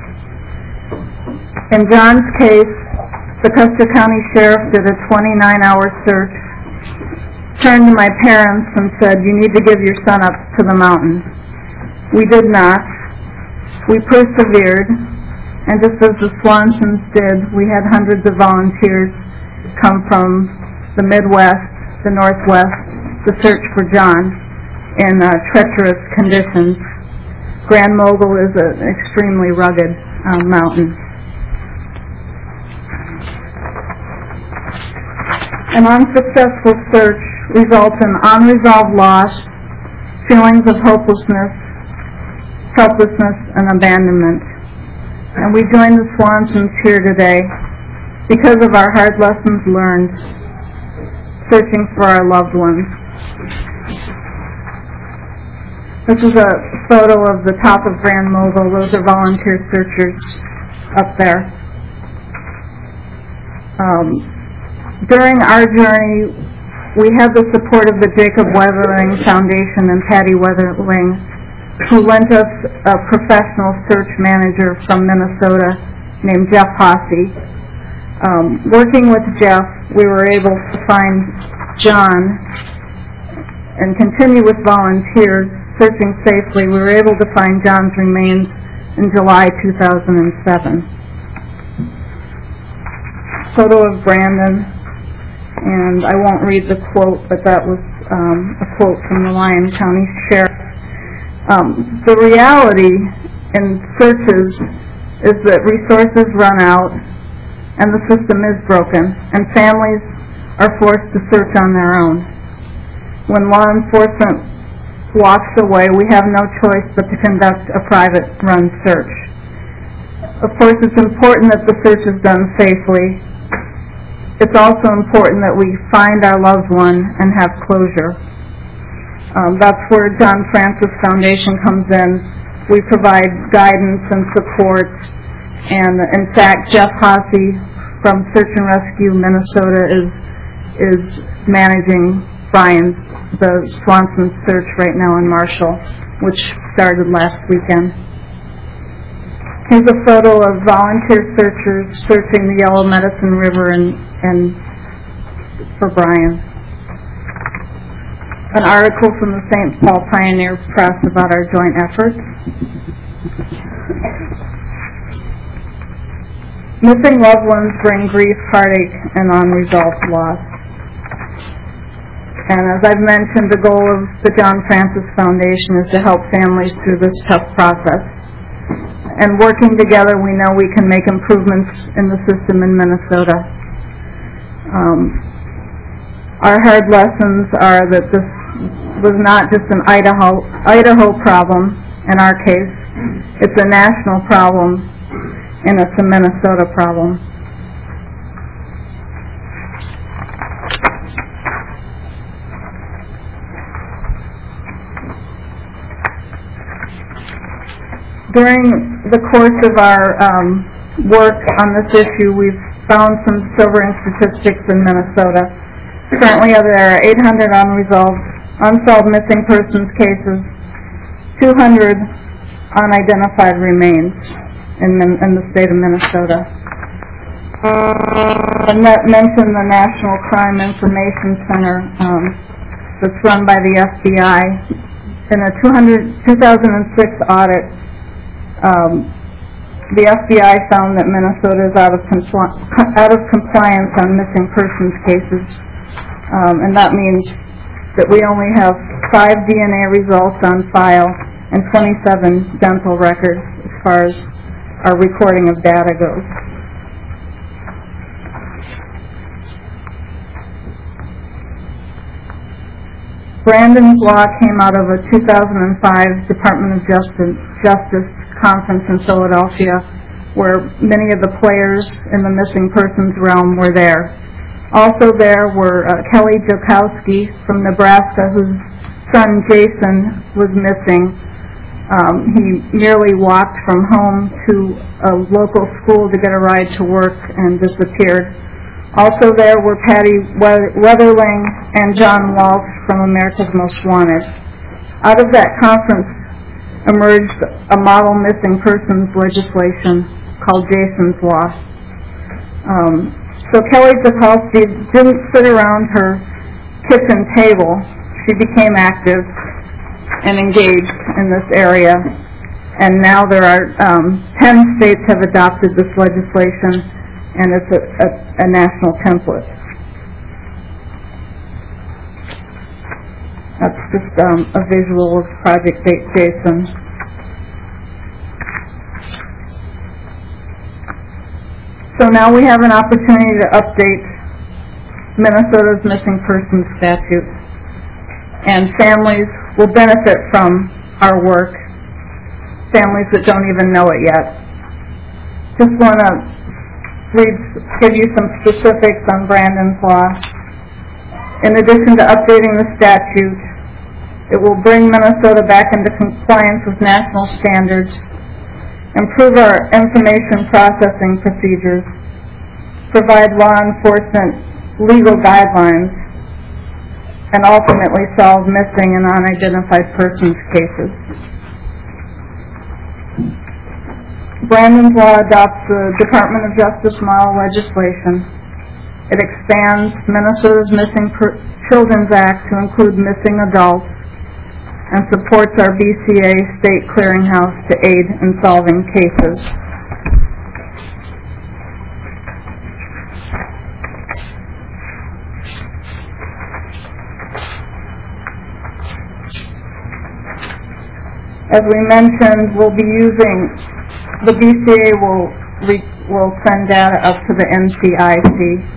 In John's case, the Custer County Sheriff did a twenty-nine hour search, turned to my parents and said, "You need to give your son up to the mountains." We did not. We persevered, and just as the Swansons did, we had hundreds of volunteers come from the Midwest, the Northwest, to search for John in uh, treacherous conditions. Grand Mogul is an extremely rugged uh, mountain. An unsuccessful search results in unresolved loss, feelings of hopelessness, helplessness, and abandonment. And we join the Swansons here today because of our hard lessons learned, searching for our loved ones. This is a photo of the top of Grand Mogul. Those are volunteer searchers up there. Um, during our journey, we had the support of the Jacob Weatherling Foundation and Patty Weatherling, who lent us a professional search manager from Minnesota named Jeff Hosse. Um, working with Jeff, we were able to find John and continue with volunteers searching safely. We were able to find John's remains in July two thousand seven. Photo of Brandon, and I won't read the quote, but that was um, a quote from the Lyon County Sheriff. Um, the reality in searches is that resources run out and the system is broken, and families are forced to search on their own. When law enforcement walks away, we have no choice but to conduct a private-run search. Of course, it's important that the search is done safely. It's also important that we find our loved one and have closure. Um, that's where John Francis Foundation comes in. We provide guidance and support, and in fact, Jeff Hosse from Search and Rescue Minnesota is is managing Brian's, the Swanson search right now in Marshall, which started last weekend. Here's a photo of volunteer searchers searching the Yellow Medicine River and, and for Brian. An article from the Saint Paul Pioneer Press about our joint efforts. Missing loved ones bring grief, heartache, and unresolved loss. And as I've mentioned, the goal of the John Francis Foundation is to help families through this tough process. and working together, we know we can make improvements in the system in Minnesota. Um, our hard lessons are that this was not just an Idaho, Idaho problem in our case. It's a national problem, and it's a Minnesota problem. During the course of our um, work on this issue, we've found some sobering statistics in Minnesota. Currently, there are eight hundred unresolved, unsolved missing persons cases, two hundred unidentified remains in, in the state of Minnesota. Annette mentioned the National Crime Information Center um, that's run by the F B I. In a two thousand six audit, Um, the F B I found that Minnesota is out of, compli- out of compliance on missing persons cases, um, and that means that we only have five D N A results on file and twenty-seven dental records as far as our recording of data goes. Brandon's Law came out of a two thousand five Department of Justice, Justice conference in Philadelphia, where many of the players in the missing persons realm were there. Also there were uh, Kelly Jokowski from Nebraska, whose son Jason was missing. Um, he merely walked from home to a local school to get a ride to work and disappeared. Also there were Patty Weatherling and John Walsh from America's Most Wanted. Out of that conference emerged a model missing persons legislation called Jason's Law. Um, so Kelly Jokowski didn't sit around her kitchen table. She became active and engaged in this area. And now there are um, ten states have adopted this legislation, and it's a, a, a national template. That's just um, a visual of Project Jason. So now we have an opportunity to update Minnesota's missing persons statute, and families will benefit from our work, families that don't even know it yet. Just want to read, give you some specifics on Brandon's Law. In addition to updating the statute, it will bring Minnesota back into compliance with national standards, improve our information processing procedures, provide law enforcement legal guidelines, and ultimately solve missing and unidentified persons cases. Brandon's Law adopts the Department of Justice model legislation. It expands Minnesota's Missing per- Children's Act to include missing adults and supports our B C A state clearinghouse to aid in solving cases. As we mentioned, we'll be using, the B C A will, re, will send data up to the N C I C.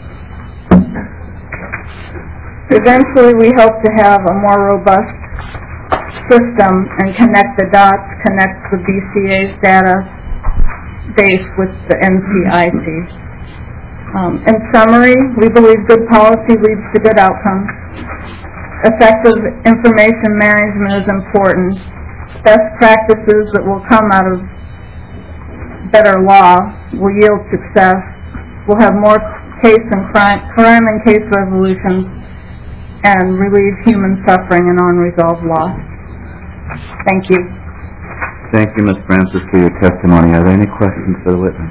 Eventually, we hope to have a more robust system and connect the dots, connect the B C A's data base with the N C I C. Um, in summary, we believe good policy leads to good outcomes. Effective information management is important. Best practices that will come out of better law will yield success. We'll have more case and crime, crime and case resolutions, and relieve human suffering and unresolved loss. Thank you. Thank you, Miz Francis, for your testimony. Are there any questions for the witness?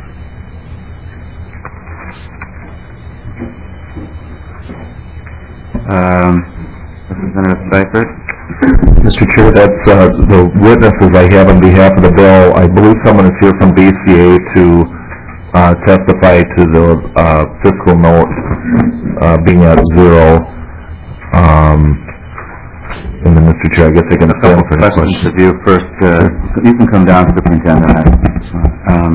Um, Representative Seifert? Mister Chair, that's uh, the witnesses I have on behalf of the bill. I believe someone is here from B C A to uh, testify to the uh, fiscal note uh, being at zero. Um, And then, Mister Chair, I guess I can fill for any Questions questions. of you first. Uh, you can come down, Superintendent. Um,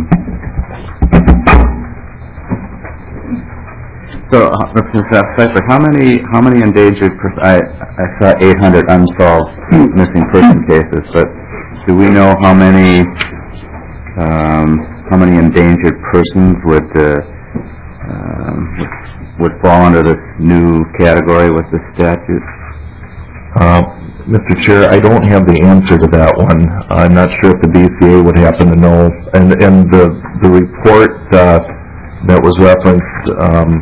so, uh, Representative Seifert, how many how many endangered? Pers- I I saw eight hundred unsolved missing person cases, but do we know how many um, how many endangered persons would uh, um, would fall under this new category with this statute? Uh, Mister Chair, I don't have the answer to that one. I'm not sure if the B C A would happen to know. And and the the report uh, that was referenced um,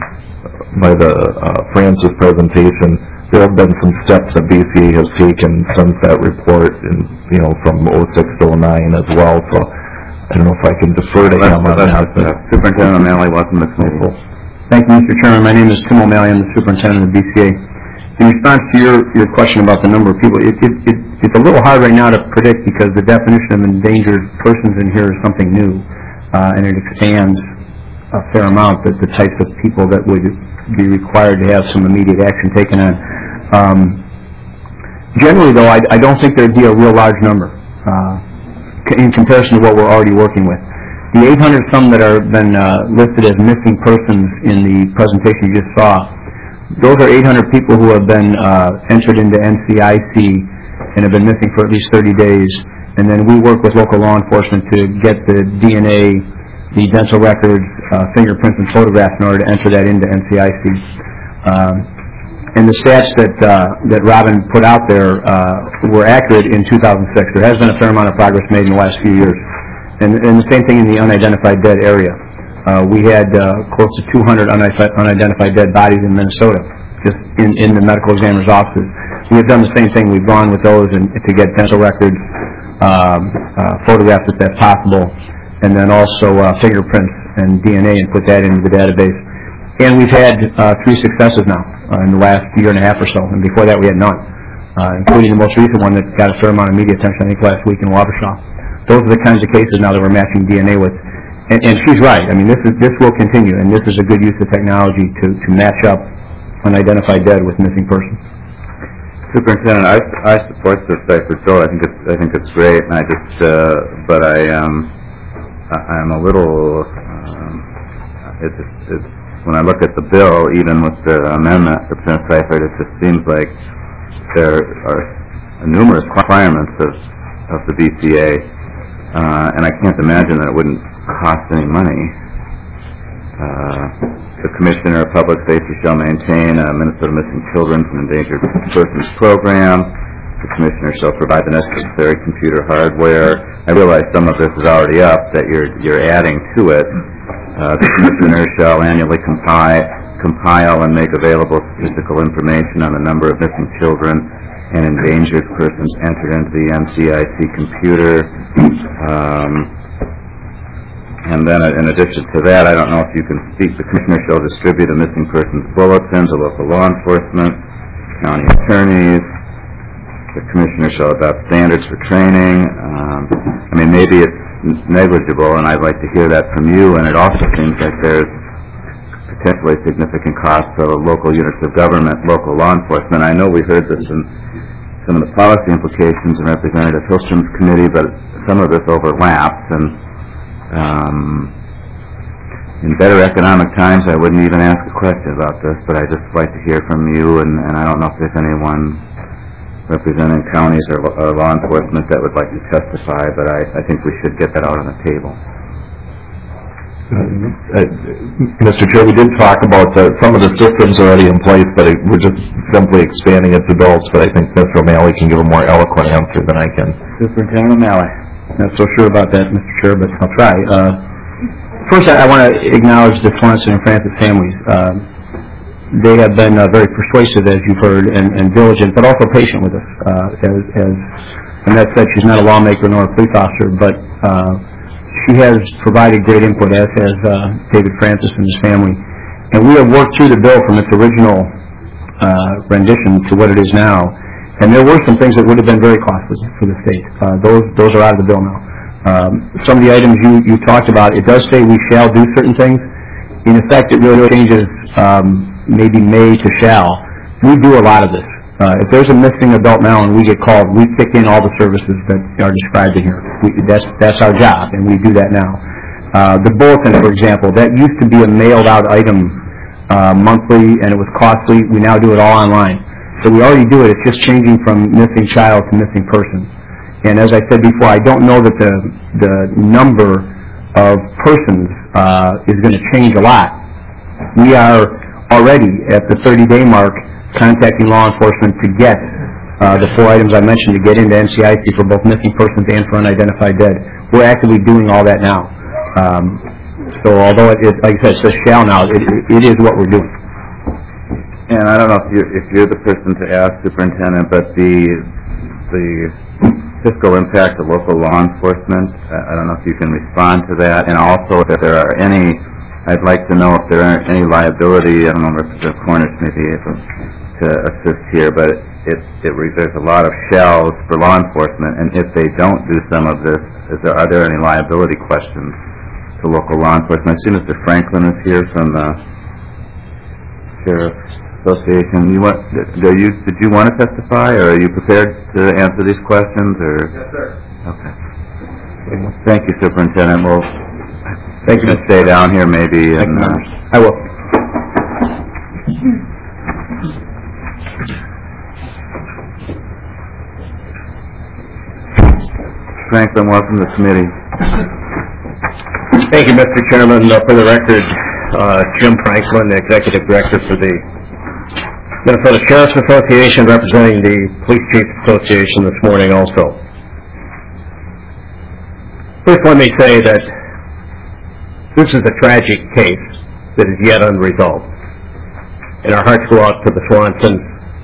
by the uh, Francis presentation, there have been some steps that B C A has taken since that report, in, you know, from oh six to oh nine as well. So I don't know if I can defer to him on that. Uh, Superintendent O'Malley, welcome to the committee. Thank you, Mister Chairman. My name is Tim O'Malley. I'm the superintendent of the B C A. In response to your, your question about the number of people, it, it, it, it's a little hard right now to predict because the definition of endangered persons in here is something new, uh, and it expands a fair amount, the, the types of people that would be required to have some immediate action taken on. Um, generally, though, I, I don't think there'd be a real large number uh, in comparison to what we're already working with. The eight hundred some that are been uh, listed as missing persons in the presentation you just saw, those are eight hundred people who have been uh, entered into N C I C and have been missing for at least thirty days. And then we work with local law enforcement to get the D N A, the dental records, uh, fingerprints, and photographs in order to enter that into N C I C. Um, and the stats that uh, that Robin put out there uh, were accurate in two thousand six. There has been a fair amount of progress made in the last few years. And, and the same thing in the unidentified dead area. Uh, we had uh, close to two hundred unidentified dead bodies in Minnesota, just in, in the medical examiner's offices. We have done the same thing. We've gone with those and, to get dental records, um, uh, photographs if that's possible, and then also uh, fingerprints and D N A and put that into the database. And we've had uh, three successes now uh, in the last year and a half or so, and before that we had none, uh, including the most recent one that got a fair amount of media attention, I think, last week in Wabasha. Those are the kinds of cases now that we're matching D N A with. And, and she's right. I mean, this is this will continue, and this is a good use of technology to, to match up unidentified dead with missing persons. Superintendent, I, I support this Cypress bill. I think it's I think it's great, and I just uh, but I um I, I'm a little um, it's it's when I look at the bill, even with the amendment, Representative Seifert, it just seems like there are numerous requirements of of the B C A, uh, and I can't imagine that it wouldn't cost any money. Uh, the Commissioner of Public Safety shall maintain a Minnesota Missing Children and Endangered Persons program. The Commissioner shall provide the necessary computer hardware. I realize some of this is already up that you're you're adding to it. Uh, the Commissioner shall annually compile, compile and make available statistical information on the number of missing children and endangered persons entered into the N C I C computer. Um, And then, uh, in addition to that, I don't know if you can speak, the Commissioner shall distribute a missing persons bulletin to local law enforcement, county attorneys. The Commissioner shall adopt standards for training. Um, I mean, maybe it's negligible, and I'd like to hear that from you, and it also seems like there's potentially significant costs to local units of government, local law enforcement. I know we heard this in some of the policy implications in Representative Hillstrom's committee, but some of this overlaps, and Um, in better economic times, I wouldn't even ask a question about this, but I'd just like to hear from you, and, and I don't know if there's anyone representing counties or, or law enforcement that would like to testify, but I, I think we should get that out on the table. Uh, Mister Chair, we did talk about the, some of the systems already in place, but it, we're just simply expanding it to adults, but I think Mister O'Malley can give a more eloquent answer than I can. Superintendent O'Malley. Not so sure about that, Mister Chair, but I'll try. Uh, first, I, I want to acknowledge the Swanson and Francis families. Uh, they have been uh, very persuasive, as you've heard, and, and diligent, but also patient with us. Uh, as, as Annette said, she's not a lawmaker nor a police officer, but uh, she has provided great input, as has uh, David Francis and his family. And we have worked through the bill from its original uh, rendition to what it is now. And there were some things that would have been very costly for the state. Uh, those those are out of the bill now. Um, some of the items you, you talked about, it does say we shall do certain things. In effect, it really changes um, maybe may to shall. We do a lot of this. Uh, if there's a missing adult now and we get called, we kick in all the services that are described in here. We, that's, that's our job, and we do that now. Uh, the bulletin, for example, that used to be a mailed-out item uh, monthly, and it was costly. We now do it all online. So we already do it. It's just changing from missing child to missing person. And as I said before, I don't know that the, the number of persons uh, is going to change a lot. We are already at the thirty-day mark contacting law enforcement to get uh, the four items I mentioned to get into N C I C for both missing persons and for unidentified dead. We're actively doing all that now. Um, so although it, it, like I said, it says shall now, it, it is what we're doing. And I don't know if you're, if you're the person to ask, Superintendent, but the the fiscal impact of local law enforcement, I don't know if you can respond to that, and also if there are any, I'd like to know if there are any liability, I don't know, Representative Cornish may be able to assist here, but it, it, there's a lot of shells for law enforcement, and if they don't do some of this, is there, are there any liability questions to local law enforcement? I see Mister Franklin is here from the Sheriff's Association. You want, do you, did you want to testify, or are you prepared to answer these questions? Or? Yes, sir. Okay. Thank you, Superintendent. Well, thank you to stay down here, maybe. And, uh, I will. Franklin, welcome to the committee. Thank you, Mister Chairman. Uh, for the record, uh, Jim Franklin, Executive Director for the Minnesota Sheriff's Association, representing the Police Chiefs Association this morning also. First, let me say that this is a tragic case that is yet unresolved. And our hearts go out to the Swansons.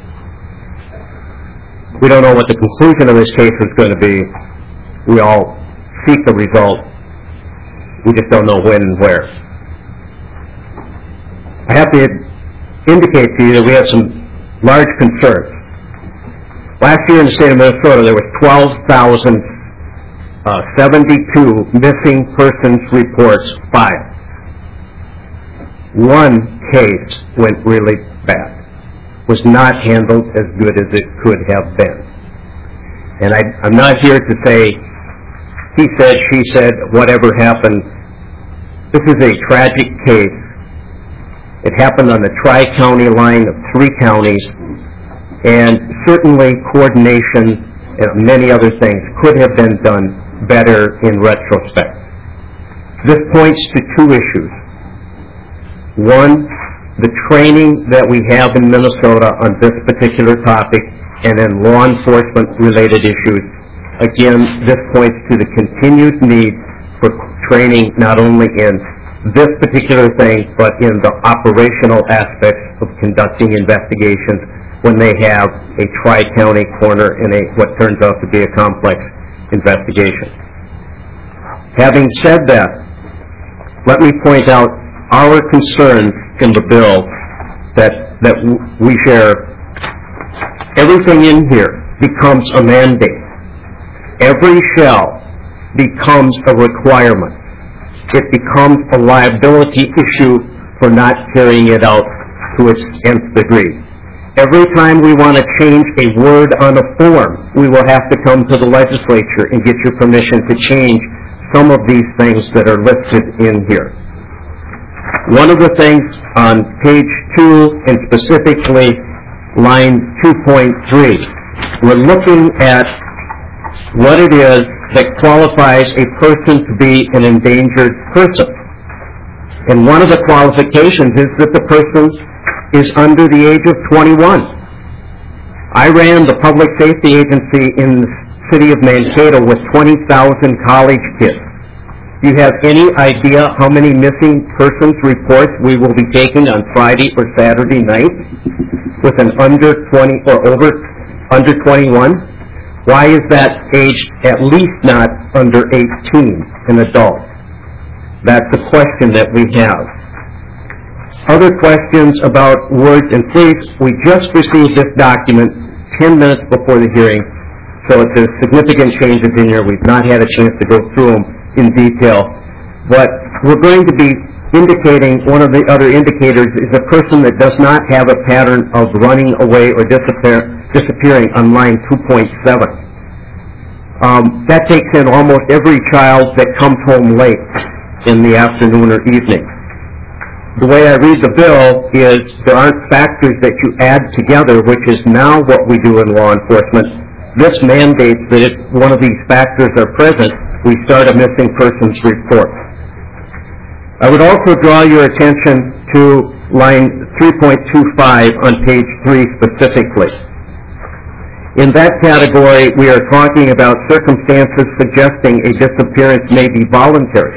We don't know what the conclusion of this case is going to be. We all seek a result. We just don't know when and where. I have to indicate to you that we have some large concerns. Last year in the state of Minnesota, there was twelve thousand seventy-two missing persons reports filed. One case went really bad, was not handled as good as it could have been. And I, I'm not here to say he said, she said, whatever happened. This is a tragic case. It happened on the tri-county line of three counties, and certainly coordination and many other things could have been done better in retrospect. This points to two issues. One, the training that we have in Minnesota on this particular topic, and then law enforcement related issues. Again, this points to the continued need for training not only in this particular thing, but in the operational aspects of conducting investigations when they have a tri-county corner in a what turns out to be a complex investigation. Having said that, let me point out our concerns in the bill that, that we share. Everything in here becomes a mandate. Every shell becomes a requirement. It becomes a liability issue for not carrying it out to its nth degree. Every time we want to change a word on a form, we will have to come to the legislature and get your permission to change some of these things that are listed in here. One of the things on page two, and specifically line two point three, we're looking at what it is that qualifies a person to be an endangered person. And one of the qualifications is that the person is under the age of twenty-one. I ran the public safety agency in the city of Mankato with twenty thousand college kids. Do you have any idea how many missing persons reports we will be taking on Friday or Saturday night with an under twenty or over under twenty-one? Why is that age at least not under eighteen, an adult? That's a question that we have. Other questions about words and please, we just received this document ten minutes before the hearing, so it's a significant changes in here. We've not had a chance to go through them in detail, but we're going to be indicating, one of the other indicators is a person that does not have a pattern of running away or disappear, disappearing on line two point seven. Um, that takes in almost every child that comes home late in the afternoon or evening. The way I read the bill is there aren't factors that you add together, which is now what we do in law enforcement. This mandates that if one of these factors are present, we start a missing persons report. I would also draw your attention to line three point two five on page three specifically. In that category, we are talking about circumstances suggesting a disappearance may be voluntary.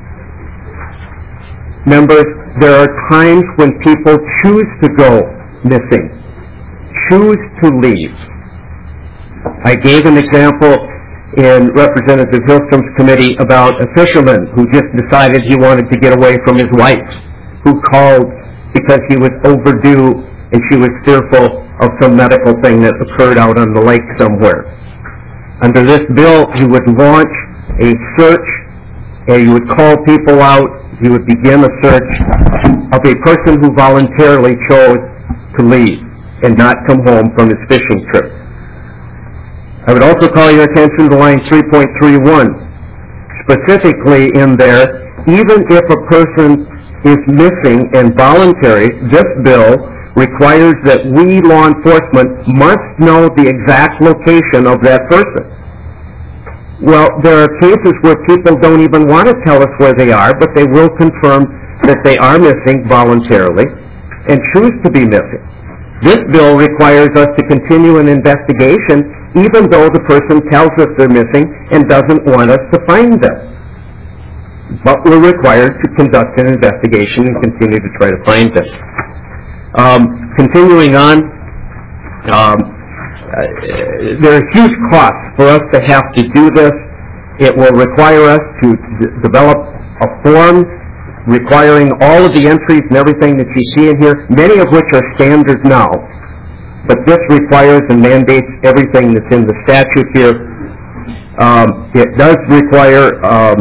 Members, there are times when people choose to go missing, choose to leave. I gave an example in Representative Hillstrom's committee about a fisherman who just decided he wanted to get away from his wife, who called because he was overdue and she was fearful of some medical thing that occurred out on the lake somewhere. Under this bill, he would launch a search, and he would call people out, he would begin a search of a person who voluntarily chose to leave and not come home from his fishing trip. I would also call your attention to line three point three one. Specifically in there, even if a person is missing and voluntary, this bill requires that we, law enforcement, must know the exact location of that person. Well, there are cases where people don't even want to tell us where they are, but they will confirm that they are missing voluntarily and choose to be missing. This bill requires us to continue an investigation even though the person tells us they're missing and doesn't want us to find them. But we're required to conduct an investigation and continue to try to find them. Um, continuing on, um, uh, there are huge costs for us to have to do this. It will require us to d- develop a form requiring all of the entries and everything that you see in here, many of which are standard now. But this requires and mandates everything that's in the statute here. Um, it does require, um,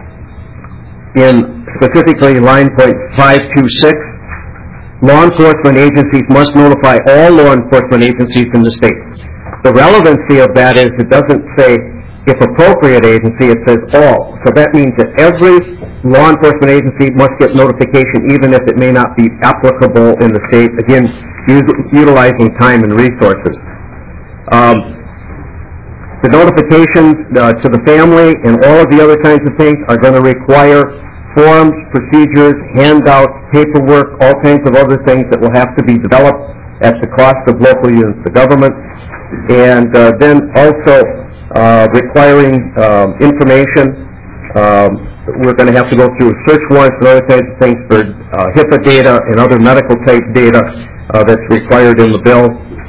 in specifically line point five two six, law enforcement agencies must notify all law enforcement agencies in the state. The relevancy of that is it doesn't say if appropriate agency, it says all. So that means that every law enforcement agency must get notification even if it may not be applicable in the state, again, us- utilizing time and resources. Um, the notifications uh, to the family and all of the other kinds of things are going to require forms, procedures, handouts, paperwork, all kinds of other things that will have to be developed at the cost of local units of government. And uh, then also uh, requiring um, information. Um, we're going to have to go through search warrants and other kinds of things for uh, HIPAA data and other medical type data uh, that's required in the bill.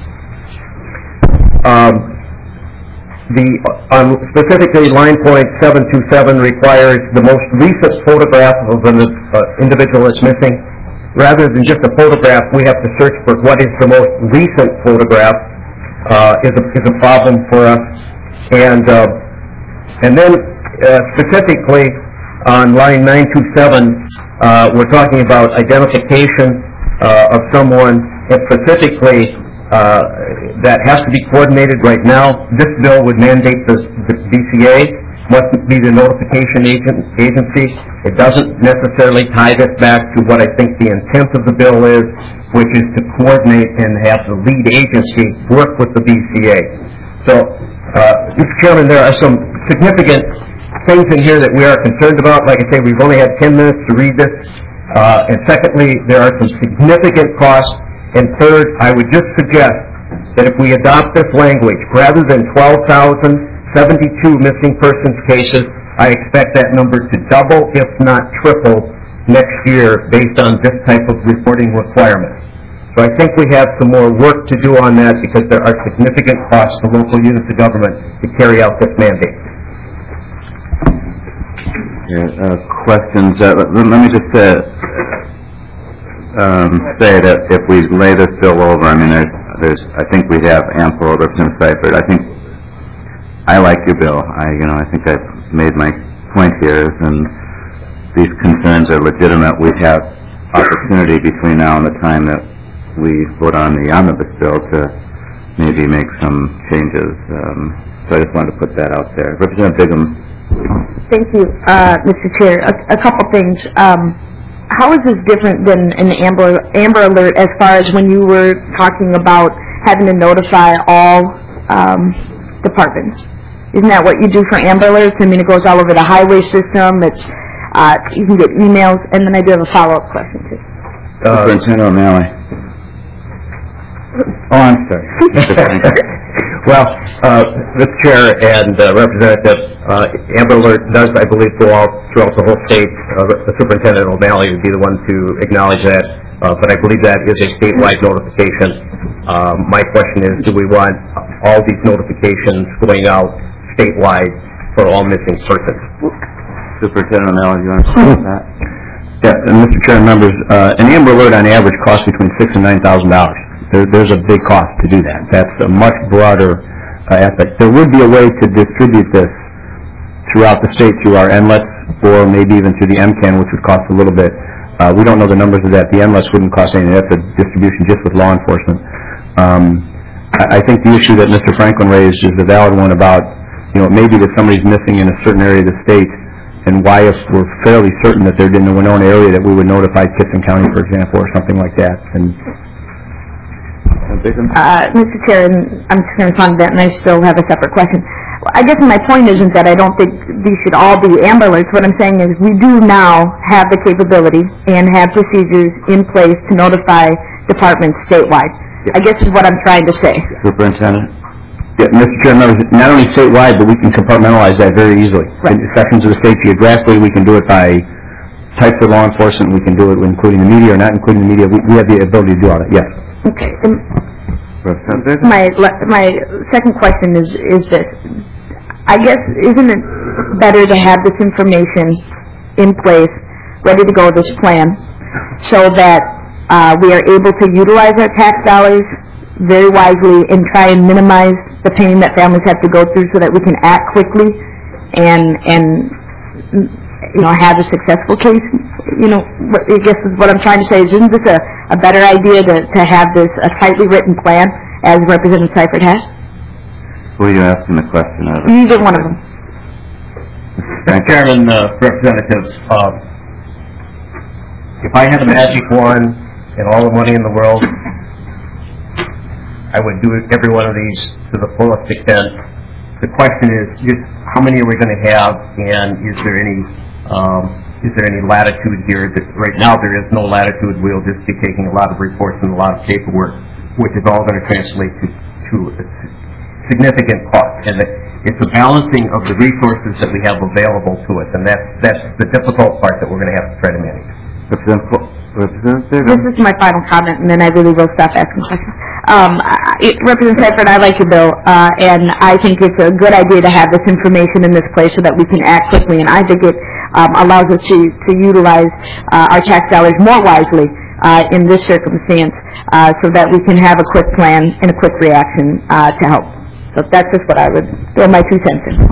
Um, The, um, specifically, line point seven two seven requires the most recent photograph of an uh, individual that's missing. Rather than just a photograph, we have to search for what is the most recent photograph. Uh, is a is a problem for us, and uh, and then uh, specifically on line nine two seven, uh, we're talking about identification uh, of someone, and specifically. Uh, that has to be coordinated right now. This bill would mandate the, the B C A must be the notification agent, agency. It doesn't necessarily tie this back to what I think the intent of the bill is, which is to coordinate and have the lead agency work with the B C A. So, uh, Mister Chairman, there are some significant things in here that we are concerned about. Like I say, we've only had ten minutes to read this. Uh, and secondly, there are some significant costs. And third, I would just suggest that if we adopt this language, rather than twelve thousand seventy-two missing persons cases, I expect that number to double, if not triple, next year based on this type of reporting requirement. So I think we have some more work to do on that because there are significant costs to local units of government to carry out this mandate. Yeah, uh, questions? Uh, let, let me just uh, um, say that if we lay this bill over, I mean, there's, there's, I think we have ample Representative Seifert. I think I like your bill. I, you know, I think I've made my point here, and these concerns are legitimate, we have opportunity between now and the time that we vote on the omnibus bill to maybe make some changes. Um, so I just wanted to put that out there. Representative Bigham. Thank you, uh, Mister Chair. A, a couple things. Um, how is this different than an Amber, Amber Alert as far as when you were talking about having to notify all um, departments? Isn't that what you do for Amber Alerts? I mean, it goes all over the highway system. It's uh, you can get emails, and then I do have a follow-up question too. Uh, Superintendent O'Malley. Oh, I'm sorry. Well, uh, Mister Chair and uh, Representative, uh, Amber Alert does, I believe, go out throughout the whole state. Uh, the Superintendent O'Malley would be the one to acknowledge that, uh, but I believe that is a statewide notification. Uh, my question is, do we want all these notifications going out statewide for all missing persons? Superintendent O'Malley, do you want to say that? Yeah, and Mister Chair and members, uh, an Amber Alert on average costs between six and nine thousand dollars. There, there's a big cost to do that. That's a much broader uh, aspect. There would be a way to distribute this throughout the state through our N L E T or maybe even through the M C A N, which would cost a little bit. Uh, we don't know the numbers of that. The N L E T wouldn't cost anything. That's a distribution just with law enforcement. Um, I, I think the issue that Mister Franklin raised is a valid one about, you know, maybe that somebody's missing in a certain area of the state, and why, if we're fairly certain that they're in the Winona area, that we would notify Kittson County, for example, or something like that. And Uh, Mister Chair, and I'm just going to respond to that, and I still have a separate question. I guess my point isn't that I don't think these should all be Amber Alerts. What I'm saying is we do now have the capability and have procedures in place to notify departments statewide. Yes. I guess is what I'm trying to say. Superintendent? Yeah, Mister Chair, not only statewide, but we can compartmentalize that very easily. Right. In sections of the state geographically, we can do it by types of law enforcement, we can do it including the media or not including the media. We, we have the ability to do all that, yes. Okay. Um, my my second question is is this. I guess, isn't it better to have this information in place, ready to go, this plan, so that uh, we are able to utilize our tax dollars very wisely and try and minimize the pain that families have to go through so that we can act quickly and, and you know, have a successful case? You know, I guess what I'm trying to say is, isn't this a, a better idea to, to have this, a tightly written plan, as Representative Seifert has? Who are you asking the question of? Either one of them. Mister Chairman, uh, Representatives, uh, if I had a magic wand and all the money in the world, I would do every one of these to the fullest extent. The question is, just how many are we going to have, and is there any um, is there any latitude here? That right now there is no latitude. We'll just be taking a lot of reports and a lot of paperwork, which is all going to translate to, to a significant cost. And it's a balancing of the resources that we have available to us, and that's that's the difficult part that we're going to have to try to manage. Representative? This is my final comment, and then I really will stop asking questions. Um, I, Representative Seifert, I like your bill, uh, and I think it's a good idea to have this information in this place so that we can act quickly, and I think it um, allows us to, to utilize uh, our tax dollars more wisely uh, in this circumstance uh, so that we can have a quick plan and a quick reaction uh, to help. So that's just what I would throw my two cents in.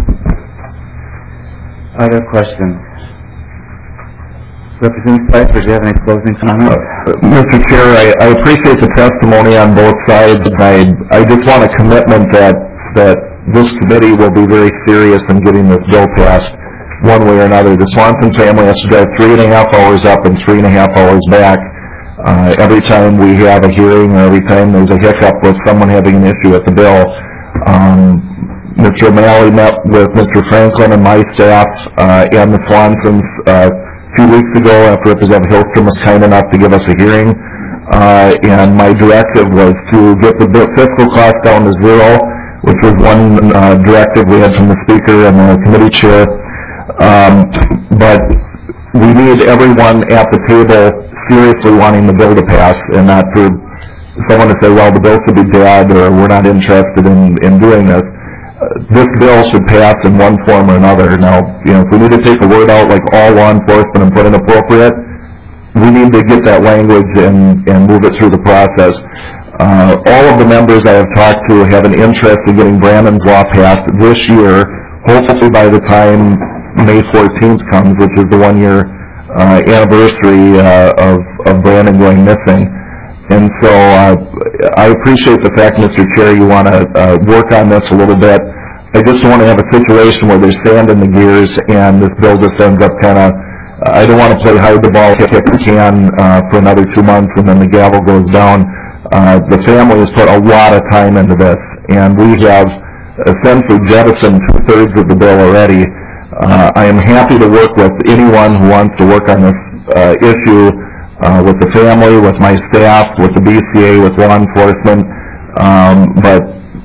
Other questions? Representative Spicer, do you have any closing comments? Uh, Mister Chair, I, I appreciate the testimony on both sides. I, I just want a commitment that, that this committee will be very serious in getting this bill passed one way or another. The Swanson family has to drive three and a half hours up and three and a half hours back uh, every time we have a hearing or every time there's a hiccup with someone having an issue with the bill. Um, Mister O'Malley met with Mister Franklin and my staff uh, and the Swansons uh, a few weeks ago after Representative Hillstrom was kind enough to give us a hearing, uh, and my directive was to get the fiscal cost down to zero, which was one uh, directive we had from the Speaker and the committee chair. Um, but we need everyone at the table seriously wanting the bill to pass, and not for someone to say, well, the bill should be bad, or we're not interested in, in doing this. This bill should pass in one form or another. Now, you know, if we need to take a word out like all law enforcement and put in appropriate, we need to get that language and, and move it through the process. Uh, all of the members I have talked to have an interest in getting Brandon's law passed this year, hopefully by the time May fourteenth comes, which is the one-year uh, anniversary uh, of, of Brandon going missing. And so uh, I appreciate the fact, Mister Chair, you want to uh, work on this a little bit. I just don't want to have a situation where there's sand in the gears and this bill just ends up kind of, I don't want to play hide the ball, kick the can uh, for another two months and then the gavel goes down. Uh, the family has put a lot of time into this, and we have essentially jettisoned two-thirds of the bill already. Uh, I am happy to work with anyone who wants to work on this uh, issue, uh, with the family, with my staff, with the B C A, with law enforcement, um, but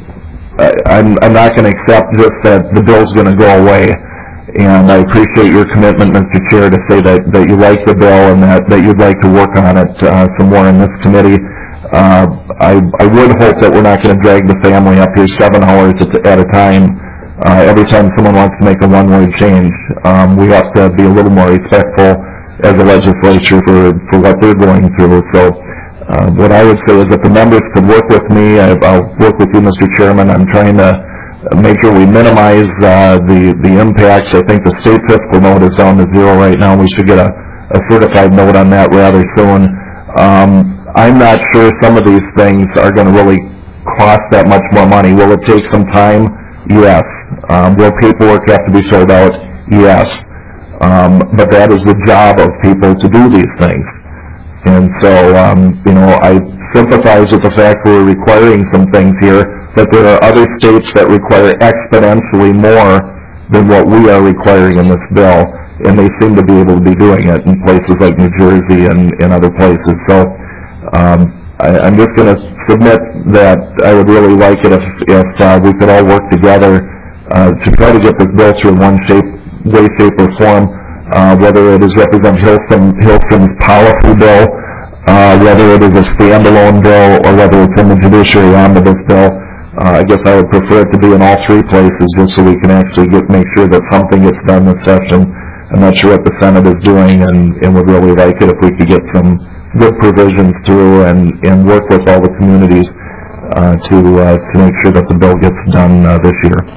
I, I'm, I'm not going to accept just that the bill's going to go away. And I appreciate your commitment, Mister Chair, to say that, that you like the bill and that, that you'd like to work on it uh, some more in this committee. Uh, I, I would hope that we're not going to drag the family up here seven hours at, at a time uh, every time someone wants to make a one-word change. Um, we have to be a little more respectful as a legislature for, for what they're going through. So uh, what I would say is that the members could work with me. I, I'll work with you, Mister Chairman. I'm trying to make sure we minimize uh, the, the impacts. I think the state fiscal note is down to zero right now. We should get a, a certified note on that rather soon. Um, I'm not sure some of these things are going to really cost that much more money. Will it take some time? Yes. Um, will paperwork have to be filled out? Yes. Um, but that is the job of people to do these things. And so, um, you know, I sympathize with the fact we're requiring some things here, but there are other states that require exponentially more than what we are requiring in this bill, and they seem to be able to be doing it in places like New Jersey and, and other places. So um, I, I'm just going to submit that I would really like it if, if uh, we could all work together uh, to try to get this bill through in one shape, way, shape, or form, uh, whether it is Representative Hilstrom, Hilstrom's policy bill, uh, whether it is a standalone bill, or whether it's in the judiciary omnibus bill. Uh, I guess I would prefer it to be in all three places just so we can actually get make sure that something gets done this session. I'm not sure what the Senate is doing, and, and would really like it if we could get some good provisions through and, and work with all the communities uh, to uh, to make sure that the bill gets done uh, this year.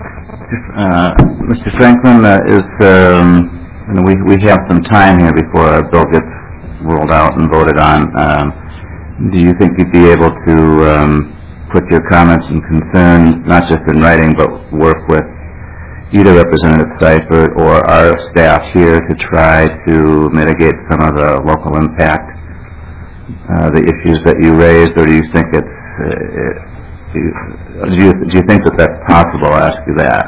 Uh, Mister Franklin, uh, is um, you know, we we have some time here before our bill gets rolled out and voted on. Um, do you think you'd be able to um, put your comments and concerns, not just in writing, but work with either Representative Seifert or our staff here to try to mitigate some of the local impact, uh, the issues that you raised, or do you think it's, uh, it, do, you, do, you, do you think that that's possible? I'll ask you that.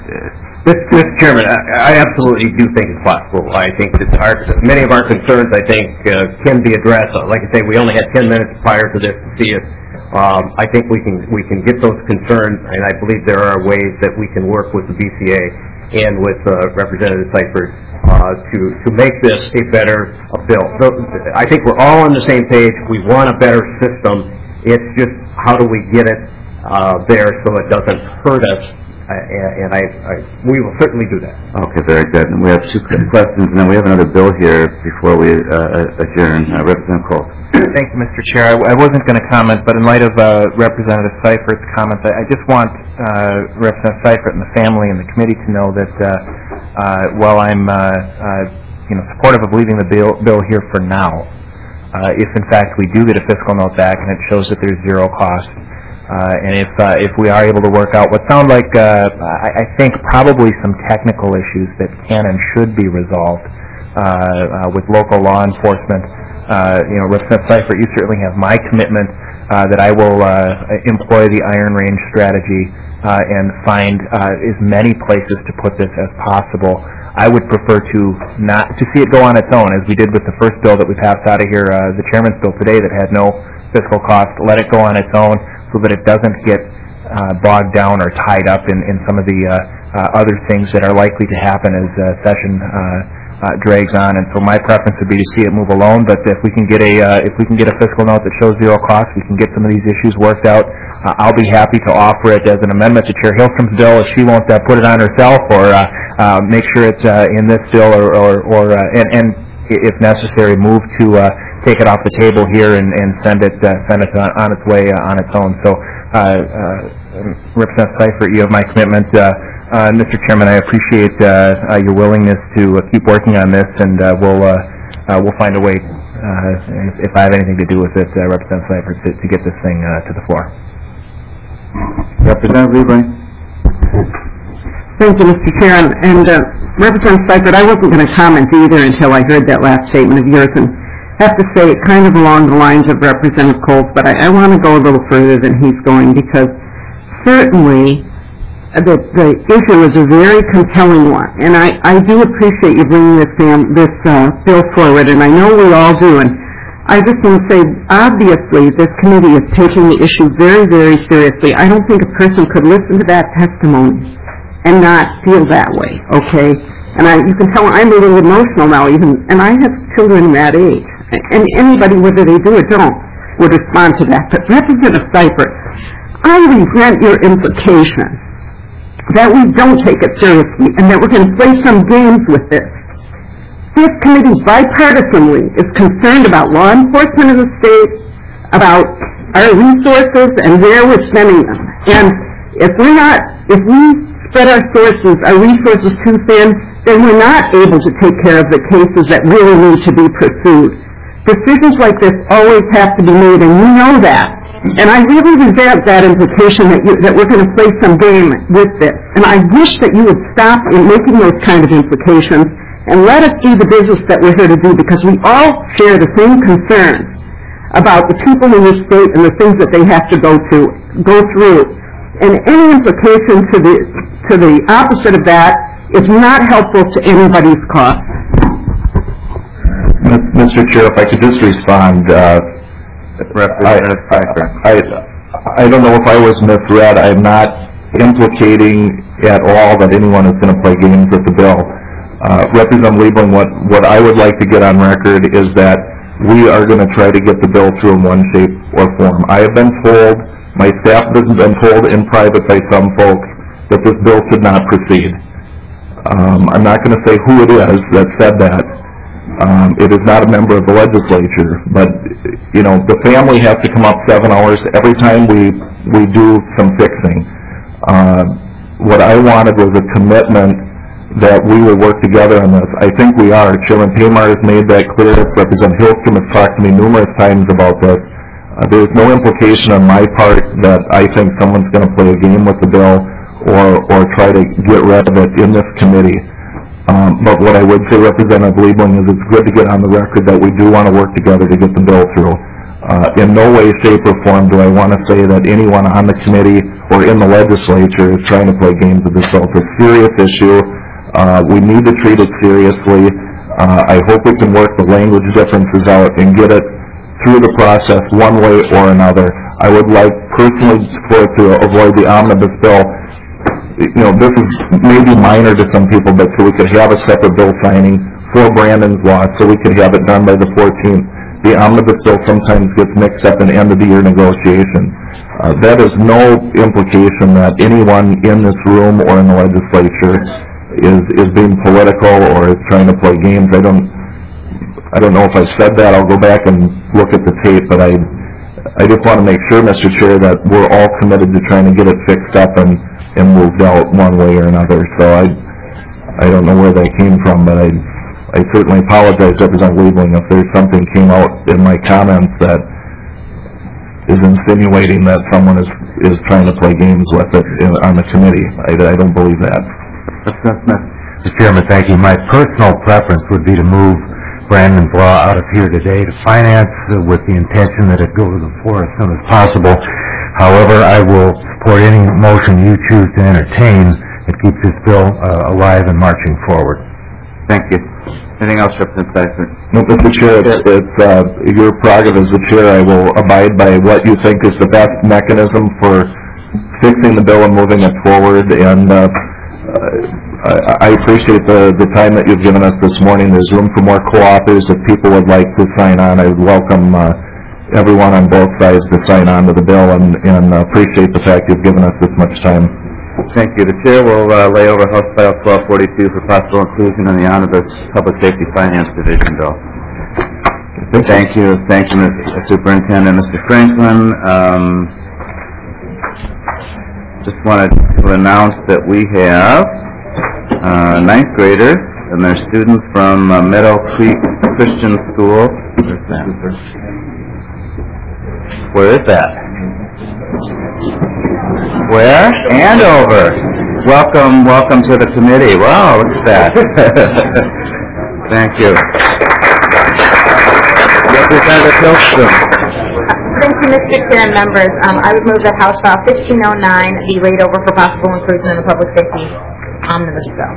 Mister Chairman, I, I absolutely do think it's possible. I think that our, many of our concerns, I think, uh, can be addressed. Like I say, we only had ten minutes prior to this to see it. Um, I think we can we can get those concerns, and I believe there are ways that we can work with the B C A and with uh, Representative Seifert uh, to to make this a better a bill. So I think we're all on the same page. We want a better system. It's just how do we get it uh, there so it doesn't hurt us. Uh, and I, I, we will certainly do that. Okay, very good. And we have two questions, and then we have another bill here before we uh, adjourn. Uh, Representative Cole. Thank you, Mister Chair. I, I wasn't going to comment, but in light of uh, Representative Seifert's comments, I, I just want uh, Representative Seifert and the family and the committee to know that uh, uh, while I'm uh, uh, you know, supportive of leaving the bill, bill here for now, uh, if in fact we do get a fiscal note back and it shows that there's zero cost, Uh, and if uh, if we are able to work out what sound like, uh, I, I think probably some technical issues that can and should be resolved uh, uh, with local law enforcement, uh, you know, Representative Seifert, you certainly have my commitment uh, that I will uh, employ the Iron Range strategy uh, and find uh, as many places to put this as possible. I would prefer to not to see it go on its own, as we did with the first bill that we passed out of here, uh, the chairman's bill today, that had no fiscal cost. Let it go on its own, so that it doesn't get uh, bogged down or tied up in, in some of the uh, uh, other things that are likely to happen as uh, session uh, uh, drags on. And so my preference would be to see it move alone. But if we can get a uh, if we can get a fiscal note that shows zero cost, we can get some of these issues worked out. Uh, I'll be happy to offer it as an amendment to Chair Hilstrom's bill if she won't uh, put it on herself, or uh, uh, make sure it's uh, in this bill, or or, or uh, and, and if necessary, move to. Uh, take it off the table here and, and send it uh, send it on, on its way uh, on its own. So, uh, uh, Representative Seifert, you have my commitment. Uh, Uh, Mister Chairman, I appreciate uh, uh, your willingness to uh, keep working on this, and uh, we'll uh, uh, we'll find a way, uh, if, if I have anything to do with it, uh, Representative Seifert, to, to get this thing uh, to the floor. Representative Liebling. Thank you, Mister Chair. And, and uh, Representative Seifert, I wasn't going to comment either until I heard that last statement of yours, and I have to say it kind of along the lines of Representative Coles, but I, I want to go a little further than he's going, because certainly the, the issue is a very compelling one, and I, I do appreciate you bringing this, um, this uh, bill forward, and I know we all do, and I just want to say, obviously, this committee is taking the issue very, very seriously. I don't think a person could listen to that testimony and not feel that way, okay? And I, you can tell I'm a little emotional now, even, and I have children that age, and anybody, whether they do or don't, would respond to that. But Representative Seifert, I resent your implication that we don't take it seriously and that we're going to play some games with this. This committee bipartisanly is concerned about law enforcement in the state, about our resources and where we're spending them. And if we're not, if we spread our sources, our resources too thin, then we're not able to take care of the cases that really need to be pursued. Decisions like this always have to be made, and you know that. And I really resent that implication that, you, that we're going to play some game with this. And I wish that you would stop in making those kind of implications and let us do the business that we're here to do, because we all share the same concerns about the people in this state and the things that they have to go to, go through. And any implication to the, to the opposite of that is not helpful to anybody's cause. Mister Chair, if I could just respond, uh, Representative Seifert. I, I, I don't know if I was misread. I'm not implicating at all that anyone is going to play games with the bill. Uh, Representative Liebling, what, what I would like to get on record is that we are going to try to get the bill through in one shape or form. I have been told, my staff has been told in private by some folks, that this bill should not proceed. Um, I'm not going to say who it is that said that. Um, it is not a member of the legislature, but, you know, the family has to come up seven hours every time we, we do some fixing. Uh, what I wanted was a commitment that we will work together on this. I think we are. Chairman Pamar has made that clear. Representative Hilstrom has talked to me numerous times about this. Uh, there is no implication on my part that I think someone's going to play a game with the bill or, or try to get rid of it in this committee. Um, but what I would say, Representative Liebling, is it's good to get on the record that we do want to work together to get the bill through. Uh, in no way, shape, or form do I want to say that anyone on the committee or in the legislature is trying to play games with this bill. It's a serious issue. Uh, we need to treat it seriously. Uh, I hope we can work the language differences out and get it through the process one way or another. I would like personally for it to avoid the omnibus bill. You know, this is maybe minor to some people, but so we could have a separate bill signing for Brandon's law, so we could have it done by the fourteenth. The omnibus bill sometimes gets mixed up in end-of-the-year negotiations. Uh, that is no implication that anyone in this room or in the legislature is is being political or is trying to play games. I don't, I don't know if I said that. I'll go back and look at the tape, but I, I just want to make sure, Mister Chair, that we're all committed to trying to get it fixed up and and moved out one way or another. So I I don't know where that came from, but I I certainly apologize, Representative Liebling, if there's something came out in my comments that is insinuating that someone is is trying to play games with it in, on the committee. I, I don't believe that. Mister Chairman, thank you. My personal preference would be to move Brandon's law out of here today to finance uh, with the intention that it go to the floor as soon as possible. However, I will support any motion you choose to entertain that keeps this bill uh, alive and marching forward. Thank you. Anything else, Representative Seifert? No, Mister Chair, it's, it's uh, your prerogative as the chair. I will abide by what you think is the best mechanism for fixing the bill and moving it forward. And uh, I, I appreciate the, the time that you've given us this morning. There's room for more co-authors. If people would like to sign on, I would welcome uh, everyone on both sides to sign on to the bill, and, and uh, appreciate the fact you've given us this much time. Thank you. The Chair will uh, lay over House File twelve forty-two for possible inclusion in the Omnibus Public Safety Finance Division bill. Thank you. Thank you, Mister Superintendent. Mister Franklin, um, just wanted to announce that we have uh, ninth graders, and they're students from uh, Meadow Creek Christian School. Where's that? Where is that? Where? Andover. Welcome, welcome to the committee. Wow, look at that. Thank you. Representative Hillstrom. Thank you, Mister Chair and members. Um, I would move that House File fifteen oh nine be laid over for possible inclusion in the public safety omnibus bill.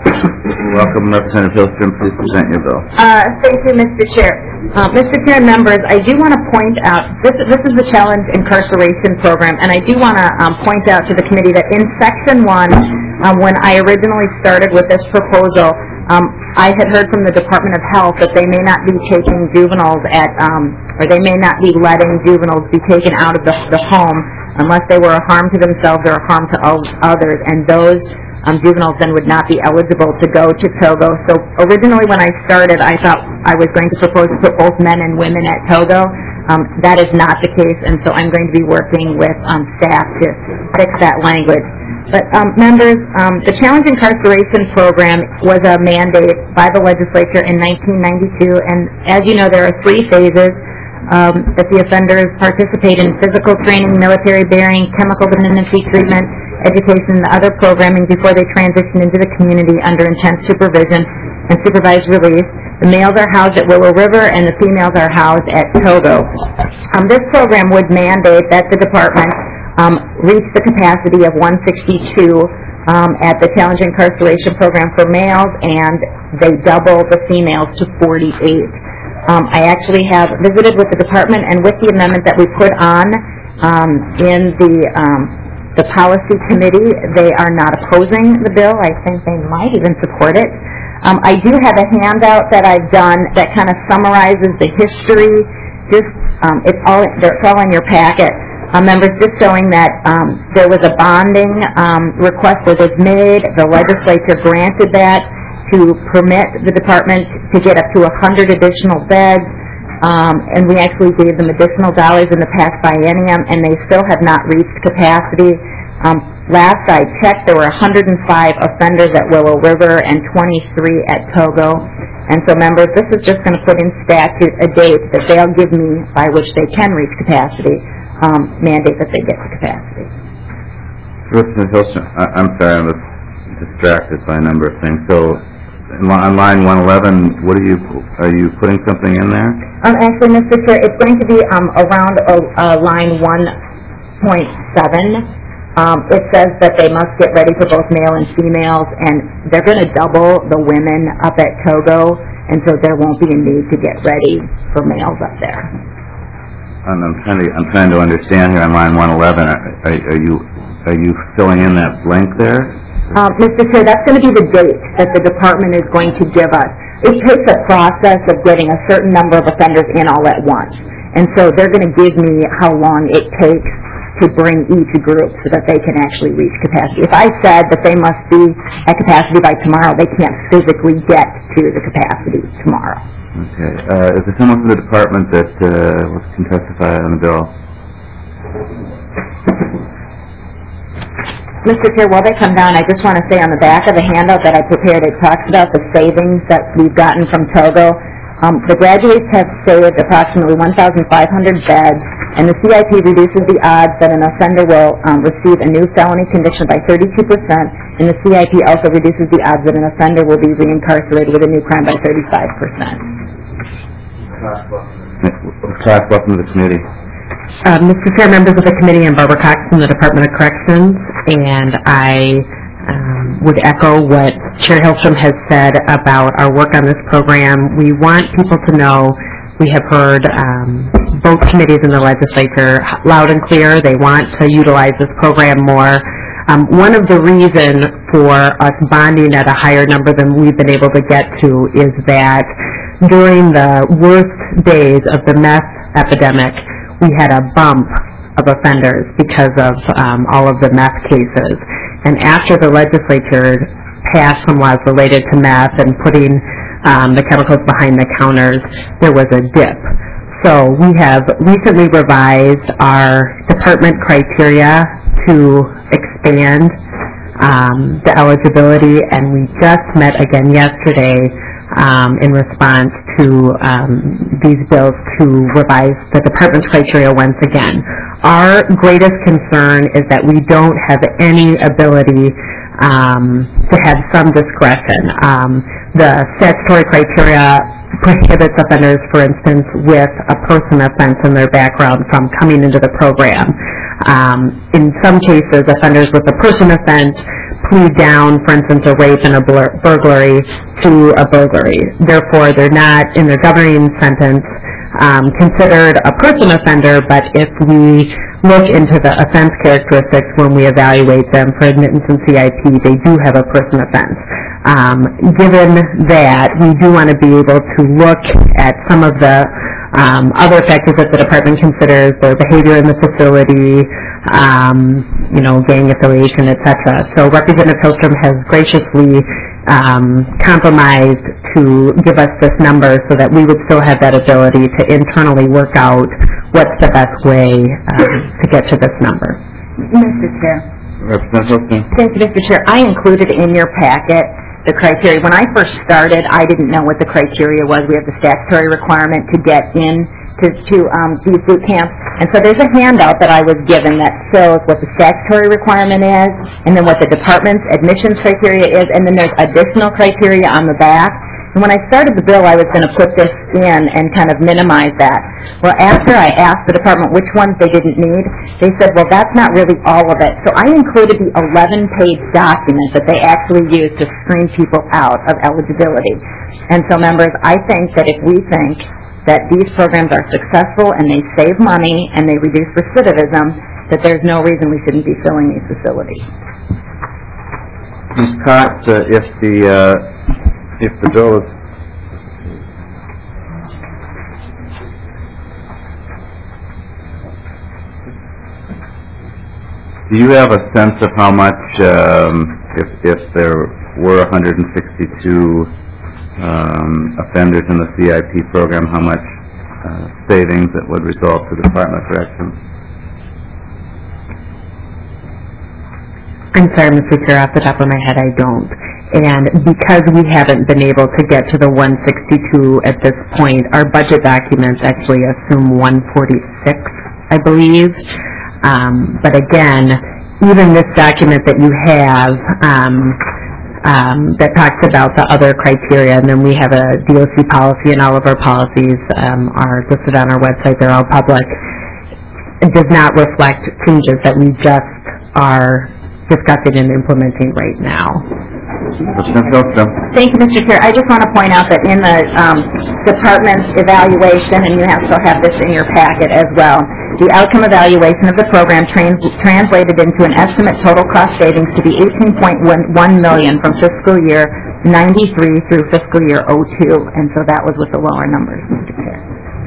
Welcome, Representative Hillstrom. Please present your bill. Uh, thank you, Mister Chair. Uh, Mister Chair and members, I do want to point out, this, this is the Challenge Incarceration Program, and I do want to um, point out to the committee that in Section one, um, when I originally started with this proposal, um, I had heard from the Department of Health that they may not be taking juveniles at, um, or they may not be letting juveniles be taken out of the, the home unless they were a harm to themselves or a harm to others, and those Um, juveniles then would not be eligible to go to Togo. So originally when I started, I thought I was going to propose to put both men and women at Togo. Um, that is not the case, and so I'm going to be working with um, staff to fix that language. But um, members, um, the Challenge Incarceration Program was a mandate by the legislature in nineteen ninety-two, and as you know, there are three phases. Um, that the offenders participate in physical training, military bearing, chemical dependency treatment, education, and other programming before they transition into the community under intense supervision and supervised release. The males are housed at Willow River and the females are housed at Togo. Um, this program would mandate that the department um, reach the capacity of one sixty-two um, at the Challenge Incarceration Program for males, and they double the females to forty-eight. Um, I actually have visited with the department, and with the amendment that we put on um, in the um, the policy committee, they are not opposing the bill. I think they might even support it. Um, I do have a handout that I've done that kind of summarizes the history. Just um, it's all it's all in your packet, uh, members. Just showing that um, there was a bonding um, request that was made. The legislature granted that to permit the department to get up to one hundred additional beds, um, and we actually gave them additional dollars in the past biennium, and they still have not reached capacity. Um, last I checked, there were one hundred five offenders at Willow River and twenty-three at Togo. And so, members, this is just going to put in statute a date that they'll give me by which they can reach capacity, um, mandate that they get to capacity. Representative Hillstrom, I'm sorry, I was distracted by a number of things. So, on line one eleven, what are you, are you putting something in there? Um, actually, Mister Chair, it's going to be um, around uh, uh, line one point seven. Um, it says that they must get ready for both male and females, and they're going to double the women up at Togo, and so there won't be a need to get ready for males up there. And I'm trying to, I'm trying to understand here on line one eleven. Are, are, are you, are you filling in that blank there? Um, Mister Chair, that's going to be the date that the department is going to give us. It takes a process of getting a certain number of offenders in all at once. And so they're going to give me how long it takes to bring each group so that they can actually reach capacity. If I said that they must be at capacity by tomorrow, they can't physically get to the capacity tomorrow. Okay. Uh, is there someone from the department that uh, can testify on the bill? Mister Chair, while they come down, I just want to say on the back of the handout that I prepared, it talks about the savings that we've gotten from Togo. Um, the graduates have saved approximately one thousand five hundred beds, and the C I P reduces the odds that an offender will um, receive a new felony conviction by thirty-two percent, and the C I P also reduces the odds that an offender will be reincarcerated with a new crime by thirty-five percent. Class, welcome to the committee. Uh, Mister Chair, members of the committee, I'm Barbara Cox from the Department of Corrections, and I um, would echo what Chair Hillstrom has said about our work on this program. We want people to know we have heard um, both committees in the legislature loud and clear. They want to utilize this program more. Um, one of the reasons for us bonding at a higher number than we've been able to get to is that during the worst days of the meth epidemic, we had a bump of offenders because of um, all of the meth cases. And after the legislature passed some laws related to meth and putting um, the chemicals behind the counters, there was a dip. So we have recently revised our department criteria to expand um, the eligibility, and we just met again yesterday um, in response to um, these bills to revise the department's criteria once again. Our greatest concern is that we don't have any ability um, to have some discretion. Um, the statutory criteria prohibits offenders, for instance, with a person offense in their background from coming into the program. Um, in some cases, offenders with a person offense plead down, for instance, a rape and a bur- burglary to a burglary. Therefore, they're not, in their governing sentence, um, considered a person offender, but if we look into the offense characteristics when we evaluate them for admittance in C I P, they do have a person offense. Um, given that, we do want to be able to look at some of the um, other factors that the department considers, their behavior in the facility, um, you know, gang affiliation, et cetera. So Representative Hillstrom has graciously um, compromised to give us this number so that we would still have that ability to internally work out what's the best way um, to get to this number. Mister Chair. Representative Hillstrom. Thank you, Mister Chair. I included in your packet the criteria. When I first started, I didn't know what the criteria was. We have the statutory requirement to get in to, to um, these boot camps. And so there's a handout that I was given that shows what the statutory requirement is, and then what the department's admissions criteria is, and then there's additional criteria on the back. And when I started the bill, I was going to put this in and kind of minimize that. Well, after I asked the department which ones they didn't need, they said, well, that's not really all of it. So I included the eleven-page document that they actually use to screen people out of eligibility. And so, members, I think that if we think that these programs are successful and they save money and they reduce recidivism, that there's no reason we shouldn't be filling these facilities. Miz Cox, uh, if the uh, if the bill is do you have a sense of how much, um, if if there were one hundred sixty-two um, offenders in the C I P program, how much uh, savings that would result to the Department of Corrections? I'm sorry, Mister Chair, off the top of my head, I don't. And because we haven't been able to get to the one sixty-two at this point, our budget documents actually assume one forty-six, I believe. Um, but again, even this document that you have um, um, that talks about the other criteria, and then we have a D O C policy, and all of our policies um, are listed on our website. They're all public. It does not reflect changes that we just are discussing and implementing right now. Thank you, Mister Chair. I just want to point out that in the um, department's evaluation, and you also have this in your packet as well, the outcome evaluation of the program trans translated into an estimate total cost savings to be eighteen point one million dollars from fiscal year ninety-three through fiscal year oh two, and so that was with the lower numbers, Mister Chair.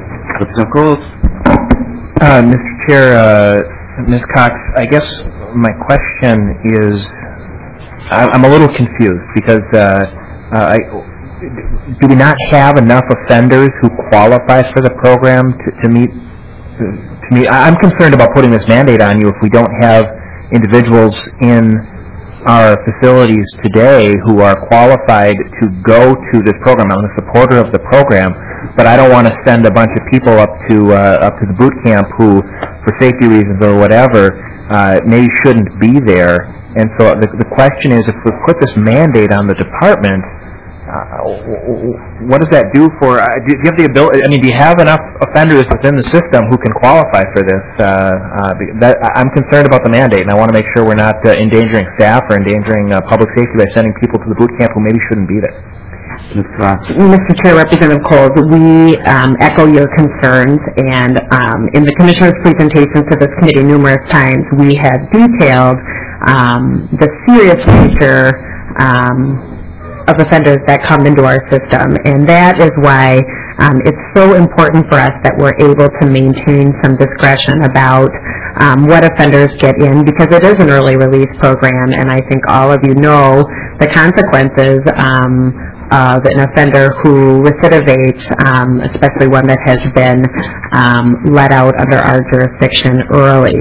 Uh, Mister Chair, uh, Miz Cox, I guess my question is, I'm a little confused because uh, uh, I, do we not have enough offenders who qualify for the program to, to meet? To meet? I'm concerned about putting this mandate on you if we don't have individuals in our facilities today who are qualified to go to this program. I'm a supporter of the program, but I don't want to send a bunch of people up to uh, up to the boot camp who, for safety reasons or whatever, uh, maybe shouldn't be there. And so the, the question is, if we put this mandate on the department, uh, what does that do for, uh, do you have the ability, I mean, do you have enough offenders within the system who can qualify for this? Uh, uh, that, I'm concerned about the mandate, and I want to make sure we're not uh, endangering staff or endangering uh, public safety by sending people to the boot camp who maybe shouldn't be there. Mister Chair, Representative Coles, we um, echo your concerns, and um, in the Commissioner's presentations to this committee numerous times, we have detailed um, the serious nature um, of offenders that come into our system, and that is why um, it's so important for us that we're able to maintain some discretion about um, what offenders get in, because it is an early release program, and I think all of you know the consequences um, of an offender who recidivates, um, especially one that has been um, let out under our jurisdiction early.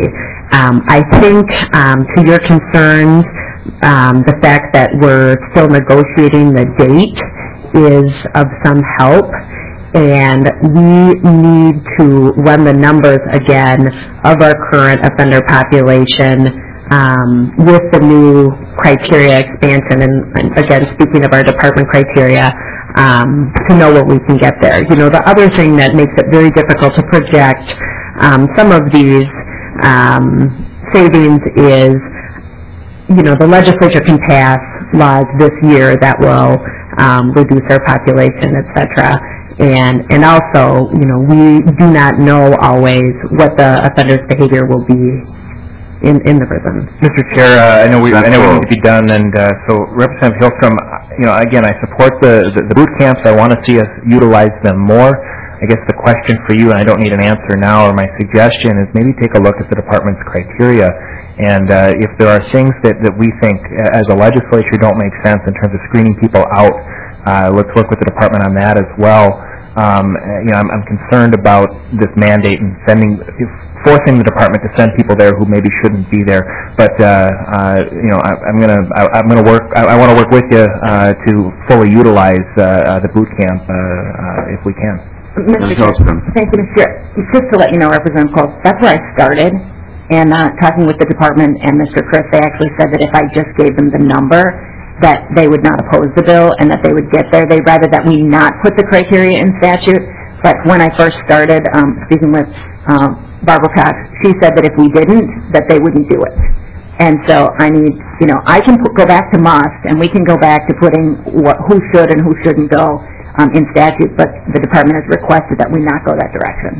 Um, I think, um, to your concerns, um, the fact that we're still negotiating the date is of some help, and we need to run the numbers again of our current offender population um, with the new criteria expansion, and, and again, speaking of our department criteria, um, to know what we can get there. You know, the other thing that makes it very difficult to project um, some of these um, savings is, you know, the legislature can pass laws this year that will um, reduce our population, et cetera. And, and also, you know, we do not know always what the offender's behavior will be in, in the prison. Mister Chair, uh, I know we, I know we need to be done, and uh, so Representative Hillstrom, you know, again, I support the, the, the boot camps. I want to see us utilize them more. I guess the question for you, and I don't need an answer now, or my suggestion is maybe take a look at the department's criteria, and uh, if there are things that, that we think uh, as a legislature don't make sense in terms of screening people out, uh, let's work with the department on that as well. Um, you know, I'm, I'm concerned about this mandate and sending, forcing the department to send people there who maybe shouldn't be there. But uh, uh, you know, I, I'm gonna, I, I'm gonna work. I, I want to work with you uh, to fully utilize uh, uh, the boot camp uh, uh, if we can. Mister Chair, thank you, Mister Chair. Just to let you know, Representative Cole, that's where I started. And uh, talking with the department and Mister Chris, they actually said that if I just gave them the number, that they would not oppose the bill and that they would get there. They'd rather that we not put the criteria in statute. But when I first started um, speaking with um, Barbara Cox, she said that if we didn't, that they wouldn't do it. And so I need, you know, I can put, go back to must, and we can go back to putting what, who should and who shouldn't go um, in statute, but the department has requested that we not go that direction.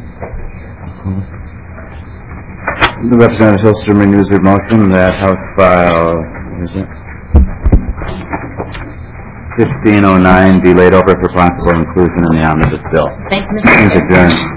The Representative Hillstrom renews her motion that House File, is it? fifteen oh nine be laid over for possible inclusion in the omnibus bill. Thank you, Mister Chair. Adjourned.